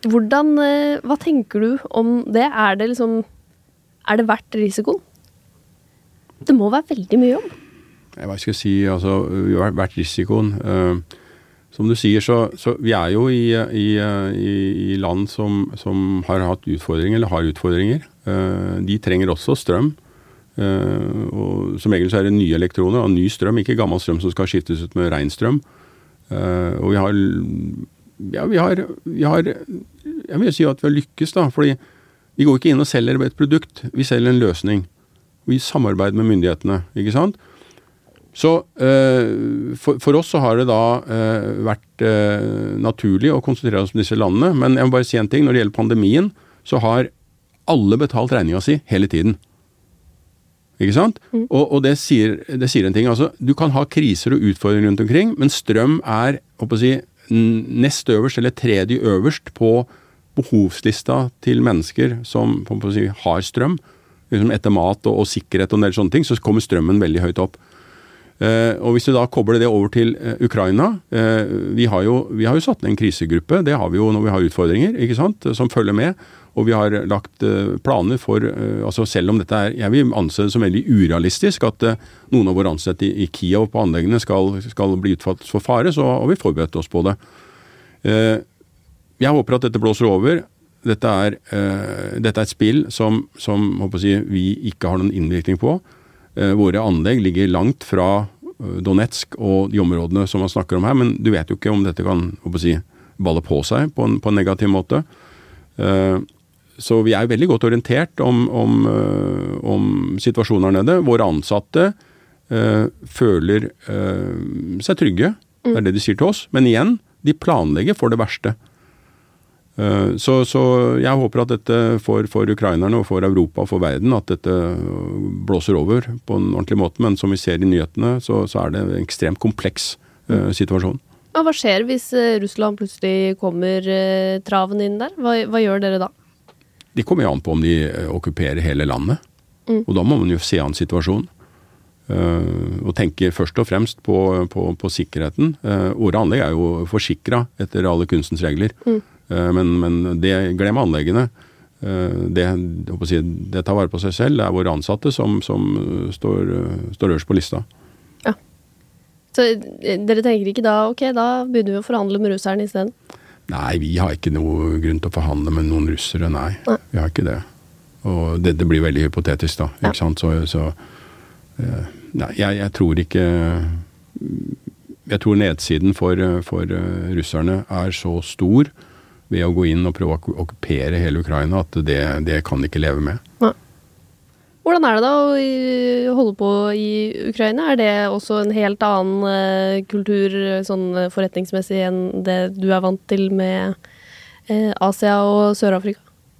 Speaker 3: Hvordan, hva tenker du om det? Er det liksom, er det verdt risikoen? Det må være veldig mye jobb.
Speaker 4: Hva skal jeg si, altså, vi har vært risikoen. Uh, som du sier, så, så vi er jo i, i, i, i land som, som har hatt utfordringer, eller har utfordringer. Uh, de trenger også strøm. Uh, og som regel så er det nye elektroner, og ny strøm, ikke gammel strøm som skal skiftes ut med ren strøm. Uh, og vi har, ja, vi har, vi har, jeg vil si at vi har lykkes da, fordi vi går ikke inn og selger et produkt, vi selger en løsning. Vi samarbeider med myndighetene, ikke sant? Så eh, for, for oss så har det da eh, vært eh, naturlig å konsentrere oss om disse landene, men jeg må bare si en ting, når det gjelder pandemien, så har alle betalt regninga si hele tiden. Ikke sant? Mm. Og, og det, sier, det sier en ting, altså, du kan ha kriser og utfordringer rundt omkring, men strøm er, håper jeg å si, nest øverst eller tredje øverst på behovslista til mennesker som, håper jeg å si, har strøm, liksom etter mat og, og sikkerhet og en del sånne ting, så kommer strømmen veldig høyt opp. Uh, og hvis du da kobler det over til uh, Ukraina, uh, vi, har jo, vi har jo satt ned en krisegruppe, det har vi jo når vi har utfordringer, ikke sant, som følger med, og vi har lagt uh, planer for, uh, altså selv om dette er, jeg vil anse det som veldig urealistisk, at uh, noen av våre ansatte i, i Kiev på anleggene skal, skal bli utfatt for fare, så har vi forberedt oss på det. Uh, jeg håper at dette blåser over. Dette er, uh, dette er et spill som, som håper jeg, vi ikke har noen innvirkning på. Uh, våre anlegg ligger langt fra uh, Donetsk og de områdene som man snakker om her, men du vet jo ikke om dette kan håper jeg, balle på seg på en, på en negativ måte. Uh, så vi er veldig godt orientert om, om, uh, om situasjonen her nede. Våre ansatte uh, føler uh, seg trygge, det er det de sier til oss, men igjen, de planlegger for det verste. Så, så jeg håper at dette for, for ukrainerne og for Europa og for verden, at dette blåser over på en ordentlig måte, men som vi ser i nyhetene, så, så er det en ekstremt kompleks uh, situasjon.
Speaker 3: Og hva skjer hvis Russland plutselig kommer uh, traven inn der? Hva, hva gjør dere da?
Speaker 4: De kommer jo an på om de okkuperer hele landet, mm. og da må man jo se an situasjonen. Uh, og tenke først og fremst på, på, på sikkerheten. Uh, våre anlegg er jo forsikret etter alle kunstens regler. Mm. Men, men det glemmer anleggene. Det, si, det tar vare på seg selv. Det er våre ansatte som, som står, står øverst på lista.
Speaker 3: Ja. Så dere tenker ikke da, ok, da begynner vi å forhandle med russerne i stedet?
Speaker 4: Nei, vi har ikke noe grunn til å forhandle med noen russere, nei. nei. Vi har ikke det. Og det, det blir veldig hypotetisk da, ikke ja. sant? Så, så nei, jeg, jeg tror ikke... Jeg tror nedsiden for, for russerne er så stor ved å gå inn og prøve å okkupere hele Ukraina, at det, det kan de ikke leve med.
Speaker 3: Ja. Hvordan er det da å holde på i Ukraina? Er det også en helt annen kultur sånn forretningsmessig enn det du er vant til med eh, Asia og Sør-Afrika?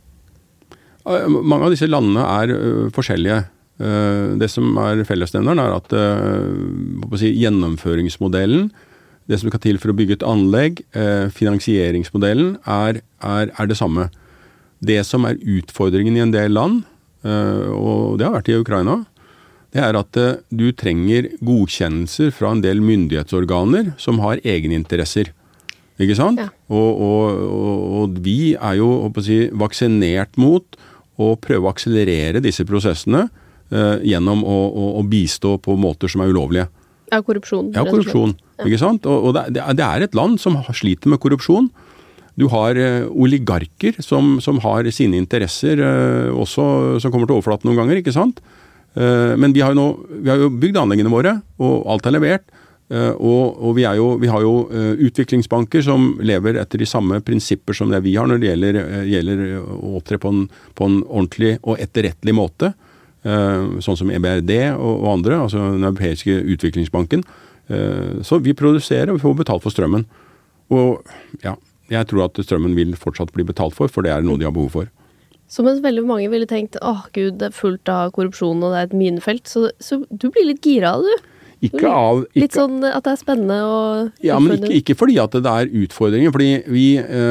Speaker 4: Mange av disse landene er uh, forskjellige. Uh, det som er fellesnevneren er at uh, si, gjennomføringsmodellen, det som skal til for å bygge et anlegg, eh, finansieringsmodellen, er, er, er det samme. Det som er utfordringen i en del land, eh, og det har vært i Ukraina, det er at eh, du trenger godkjennelser fra en del myndighetsorganer som har egeninteresser. Ikke sant? Ja. Og, og, og, og vi er jo håper jeg, vaksinert mot å prøve å akselerere disse prosessene eh, gjennom å, å, å bistå på måter som er ulovlige.
Speaker 3: Ja, korrupsjon.
Speaker 4: Ja, korrupsjon, ja. Ikke sant? Og, og det, det er et land som sliter med korrupsjon. Du har uh, oligarker som, som har sine interesser uh, også, som kommer til overflaten noen ganger, ikke sant? Uh, men vi har, jo nå, vi har jo bygd anleggene våre, og alt er levert. Uh, og og vi, er jo, vi har jo uh, utviklingsbanker som lever etter de samme prinsipper som det vi har når det gjelder, uh, gjelder å opptre på en, på en ordentlig og etterrettelig måte. Uh, sånn som E B R D og, og andre, altså den europeiske utviklingsbanken. Uh, så vi produserer og vi får betalt for strømmen. Og ja, jeg tror at strømmen vil fortsatt bli betalt for, for det er noe de har behov for.
Speaker 3: Så mens veldig mange ville tenkt, åh gud, det er fullt av korrupsjon og det er et minefelt, så, så du blir litt gira, du?
Speaker 4: Ikke av... Ikke,
Speaker 3: litt sånn at det er spennende og...
Speaker 4: Ja, men ikke, ikke fordi at det er utfordringer, fordi vi...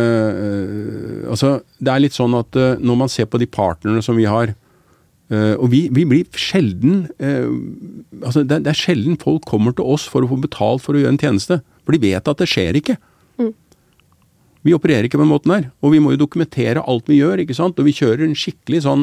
Speaker 4: Uh, altså, det er litt sånn at uh, når man ser på de partnerne som vi har, Uh, og vi, vi blir sjelden uh, altså det, det er sjelden folk kommer til oss for å få betalt for å gjøre en tjeneste, for de vet at det skjer ikke. Mm. Vi opererer ikke på den måten her, og vi må jo dokumentere alt vi gjør, ikke sant? Og vi kjører en skikkelig sånn,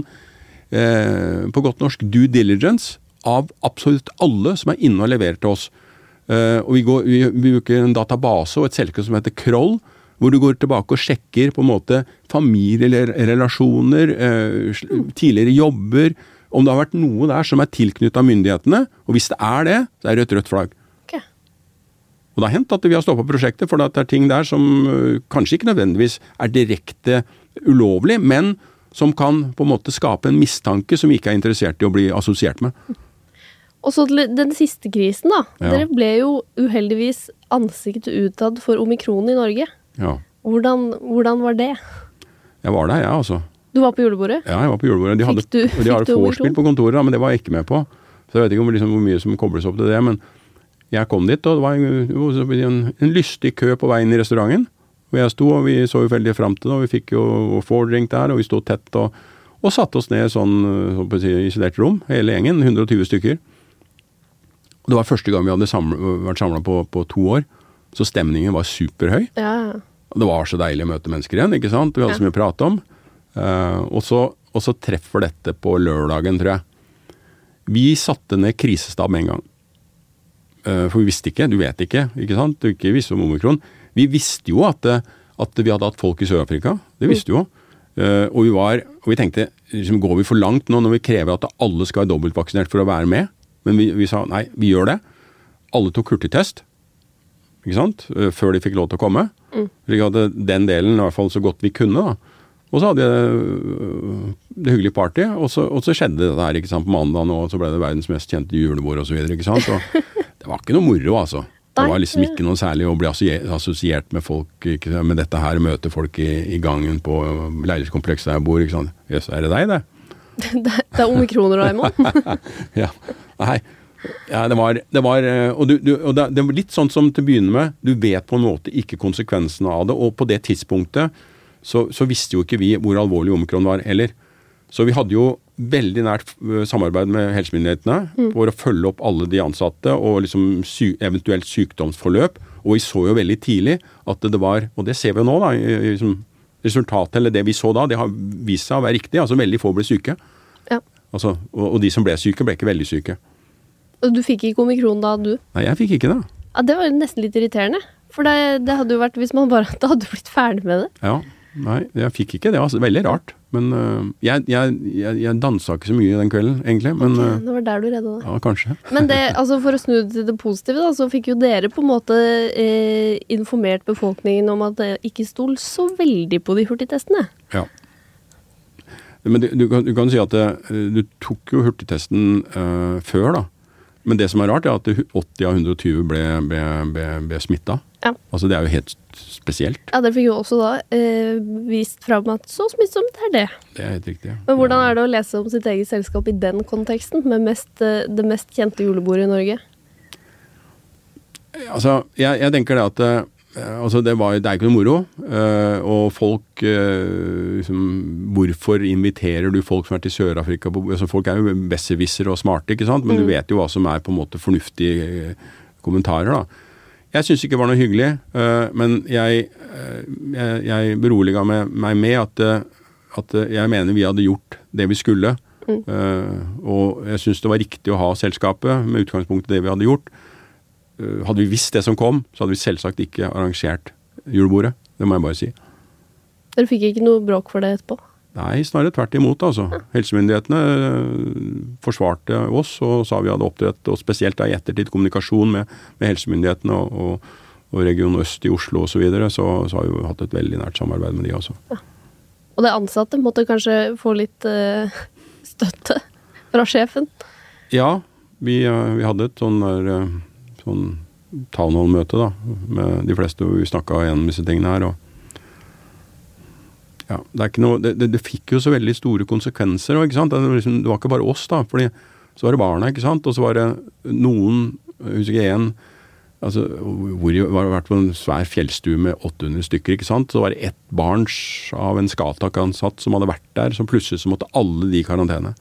Speaker 4: eh, på godt norsk, due diligence av absolutt alle som er inne og leverer til oss. Eh, og vi, går, vi, vi bruker en database og et selskap som heter Kroll, hvor du går tilbake og sjekker på en måte familierelasjoner, eh, tidligere jobber, om det har vært noe der som er tilknyttet av myndighetene, og hvis det er det, så er det et rødt flagg.
Speaker 3: Okay.
Speaker 4: Og det har hendt at vi har stoppet prosjektet, for det er ting der som uh, kanskje ikke nødvendigvis er direkte ulovlig, men som kan på en måte skape en mistanke som vi ikke er interessert i å bli assosiert med.
Speaker 3: Og så til den siste krisen da.
Speaker 4: Ja.
Speaker 3: Dere ble jo uheldigvis ansiktet utad for omikron i Norge.
Speaker 4: Ja.
Speaker 3: Hvordan, hvordan var det?
Speaker 4: Jeg var der, jeg altså.
Speaker 3: Du var på julebordet?
Speaker 4: Ja, jeg var på julebordet. De hadde,
Speaker 3: fikk du,
Speaker 4: de hadde
Speaker 3: fikk
Speaker 4: vorspiel på kontoret, men det var jeg ikke med på. Så jeg vet ikke om, liksom, hvor mye som kobles opp til det, men jeg kom dit, og det var en, en, en lystig kø på veien i restauranten, hvor jeg sto, og vi så jo veldig frem til det, og vi fikk jo fordrink der, og vi stod tett, og, og satte oss ned i sånn, sånn på si, isolert rom, hele gjengen, hundre og tjue stykker. Og det var første gang vi hadde samlet, vært samlet på, på to år, så stemningen var superhøy.
Speaker 3: Ja.
Speaker 4: Og det var så deilig å møte mennesker igjen, ikke sant? Vi hadde så mye å prate om. Uh, og, så, og så treffer dette på lørdagen, tror jeg. Vi satte ned krisestab med en gang. Uh, for vi visste ikke, du vet ikke, ikke sant? Du ikke visste om omikron. Vi visste jo at, at vi hadde hatt folk i Sør-Afrika. Det visste vi jo. Uh, og, vi var, og vi tenkte, liksom, går vi for langt nå når vi krever at alle skal være dobbeltvaksinert for å være med? Men vi, vi sa, nei, vi gjør det. Alle tok hurtigtest, ikke sant? Uh, før de fikk lov til å komme. Mm. Vi hadde den delen, i hvert fall så godt vi kunne da. Og så hadde jeg det hyggelige party, og så, og så skjedde det der, ikke sant, på mandag, og så ble det verdens mest kjente julebord og så videre, ikke sant? Og det var ikke noe moro, altså. Det var liksom ikke noe særlig å bli assosiert med folk, ikke, med dette her, møte folk i, i gangen på leilighetskomplekset der jeg bor, ikke sant? Jøss, er det deg, det?
Speaker 3: det, det er omikroner, Raymond.
Speaker 4: Ja, nei. Ja, det var, det var og, du, du, og det, det var litt sånn som til å begynne med, du vet på en måte ikke konsekvensene av det, og på det tidspunktet, Så, så visste jo ikke vi hvor alvorlig omikron var heller. Så vi hadde jo veldig nært samarbeid med helsemyndighetene mm. for å følge opp alle de ansatte og liksom sy, eventuelt sykdomsforløp. Og vi så jo veldig tidlig at det var, og det ser vi jo nå da, liksom, resultatet eller det vi så da, det har vist seg å være riktig. Altså veldig få ble syke.
Speaker 3: Ja.
Speaker 4: Altså, og, og de som ble syke ble ikke veldig syke.
Speaker 3: Og du fikk ikke omikron da, du?
Speaker 4: Nei, jeg fikk ikke det.
Speaker 3: Ja, det var nesten litt irriterende. For det, det hadde jo vært, hvis man bare, da hadde du blitt ferdig med det.
Speaker 4: Ja. Nei, jeg fikk ikke det. Altså, veldig rart. Men uh, jeg, jeg, jeg, jeg dansa ikke så mye den kvelden, egentlig. Men,
Speaker 3: okay, det var der du redde det.
Speaker 4: Ja, kanskje.
Speaker 3: Men det, altså for å snu det til det positive, da, så fikk jo dere på en måte eh, informert befolkningen om at det ikke stol så veldig på de hurtigtestene.
Speaker 4: Ja. Men du, du, kan, du kan si at det, du tok jo hurtigtesten uh, før, da. Men det som er rart, er at åtti av hundre og tjue ble, ble, ble, ble smittet. Ja. Altså det er jo helt spesielt.
Speaker 3: Ja, dere fikk jo også da eh, vist frem at så smittsomt er det.
Speaker 4: Det er helt riktig. Ja.
Speaker 3: Men hvordan er det å lese om sitt eget selskap i den konteksten, med mest, eh, det mest kjente julebordet i Norge?
Speaker 4: Altså, jeg, jeg tenker det at eh, altså det, var, det er ikke noe moro, eh, og folk eh, liksom, hvorfor inviterer du folk som er til Sør-Afrika? Altså, folk er jo besserwissere og smarte, ikke sant? Men mm. du vet jo hva som er på en måte fornuftige kommentarer da. Jeg synes ikke det var noe hyggelig, men jeg, jeg, jeg beroliget meg med at, at jeg mener vi hadde gjort det vi skulle. Mm. Og jeg synes det var riktig å ha selskapet med utgangspunkt i det vi hadde gjort. Hadde vi visst det som kom, så hadde vi selvsagt ikke arrangert julebordet. Det må jeg bare si.
Speaker 3: Dere fikk ikke noe bråk for det etterpå?
Speaker 4: Nei, snarere tvert imot, altså. Helsemyndighetene forsvarte oss og sa vi hadde oppdrett, og spesielt da i ettertid kommunikasjon med, med helsemyndighetene og, og, og Region Øst i Oslo og så videre, så, så har vi jo hatt et veldig nært samarbeid med de også. Ja.
Speaker 3: Og det ansatte måtte kanskje få litt uh, støtte fra sjefen? Ja,
Speaker 4: vi, uh, vi hadde et sånn der, uh, sånn townhall-møte da, med de fleste, og vi snakket igjennom disse tingene her, og ja, det, er ikke noe, det, det, det fikk jo så veldig store konsekvenser, ikke sant? Det var, liksom, det var ikke bare oss da, fordi så var det barna, ikke sant? Og så var det noen, husker jeg en, altså, hvor det var vært på en svær fjellstue med åtte hundre stykker, ikke sant? Så var det ett barn av en Skatak-ansatt som hadde vært der, som plutselig så måtte alle de i karantene.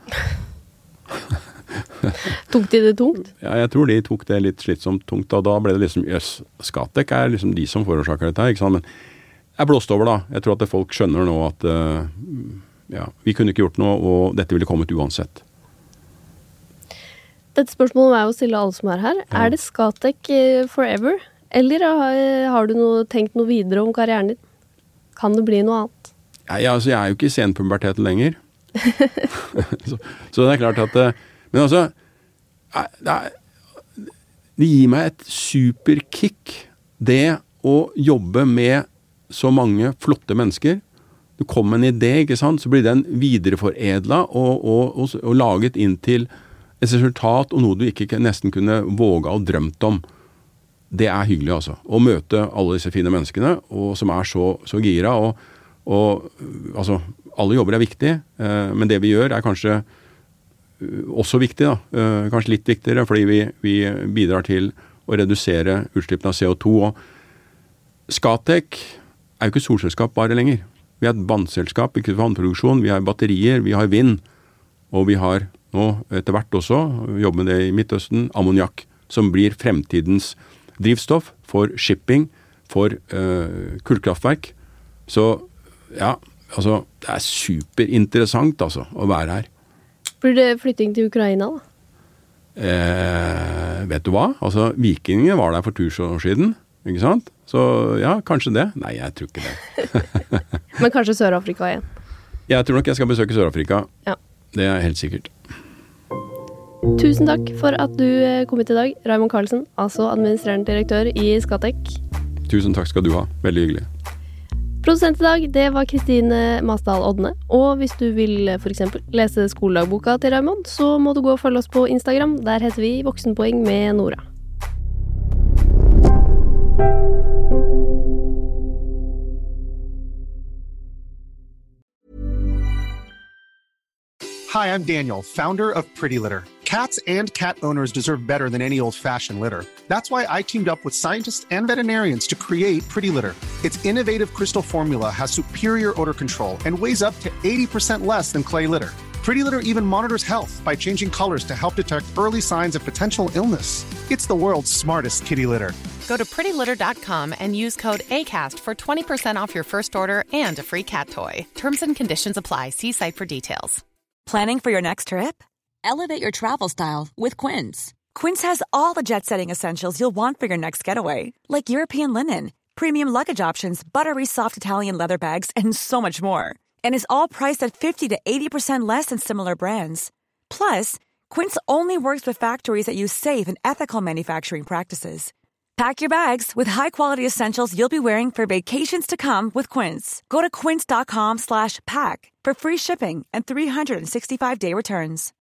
Speaker 3: Tok de det tungt?
Speaker 4: Ja, jeg tror de tok det litt slitsomt tungt, og da ble det liksom, jøss, Skatak er liksom de som forårsaker dette, ikke sant? Men er blåst over da. Jeg tror at folk skjønner nå at uh, ja, vi kunne ikke gjort noe, og dette ville kommet uansett.
Speaker 3: Dette spørsmålet er jo å stille alle som er her. Ja. Er det Scatec forever? Eller har, har du noe, tenkt noe videre om karrieren din? Kan det bli noe annet?
Speaker 4: Nei, altså, jeg er jo ikke i senpuberteten lenger. så, så det er klart at men altså det, er, det gir meg et superkick det å jobbe med så mange flotte mennesker. Du kommer med en idé, ikke sant? Så blir den videreforedlet og, og, og, og laget inn til et resultat og noe du ikke nesten kunne våge å drømt om. Det er hyggelig altså, å møte alle disse fine menneskene og som er så, så gira og, og altså alle jobber er viktig, eh, men det vi gjør er kanskje også viktig da, eh, kanskje litt viktigere fordi vi, vi bidrar til å redusere utslippene av C O to og Scatec er jo ikke solselskap bare lenger. Vi er et vannselskap, ikke vannproduksjon, vi har batterier, vi har vind og vi har nå etter hvert også, jobber med det i Midtøsten, ammoniakk som blir fremtidens drivstoff for shipping, for uh, kullkraftverk. Så ja, altså det er superinteressant altså å være her.
Speaker 3: Blir det flytting til Ukraina da?
Speaker 4: Eh, vet du hva? Altså vikingene var der for tusen år siden, ikke sant? Så ja, kanskje det. Nei, jeg tror ikke det.
Speaker 3: Men kanskje Sør-Afrika igjen?
Speaker 4: Jeg tror nok jeg skal besøke Sør-Afrika.
Speaker 3: Ja.
Speaker 4: Det er helt sikkert.
Speaker 3: Tusen takk for at du kom hit i dag, Raymond Carlsen, altså administrerende direktør i Scatec.
Speaker 4: Tusen takk skal du ha. Veldig hyggelig.
Speaker 3: Produsent i dag, det var Kristine Masdal Odne. Og hvis du vil for eksempel lese skoledagboka til Raymond, så må du gå og følge oss på Instagram. Der heter vi Voksenpoeng med Nora.
Speaker 10: Hi, I'm Daniel, founder of Pretty Litter. Cats and cat owners deserve better than any old-fashioned litter. That's why I teamed up with scientists and veterinarians to create Pretty Litter. Its innovative crystal formula has superior odor control and weighs up to eighty percent less than clay litter. Pretty Litter even monitors health by changing colors to help detect early signs of potential illness. It's the world's smartest kitty litter.
Speaker 11: Go to pretty litter dot com and use code ACAST for twenty percent off your first order and a free cat toy. Terms and conditions apply. See site for details.
Speaker 12: Planning for your next trip? Elevate your travel style with Quince. Quince has all the jet-setting essentials you'll want for your next getaway, like European linen, premium luggage options, buttery soft Italian leather bags, and so much more. And is all priced at fifty to eighty percent less than similar brands. Plus, Quince only works with factories that use safe and ethical manufacturing practices. Pack your bags with high-quality essentials you'll be wearing for vacations to come with Quince. Go to quince dot com slash pack for free shipping and three sixty-five day returns.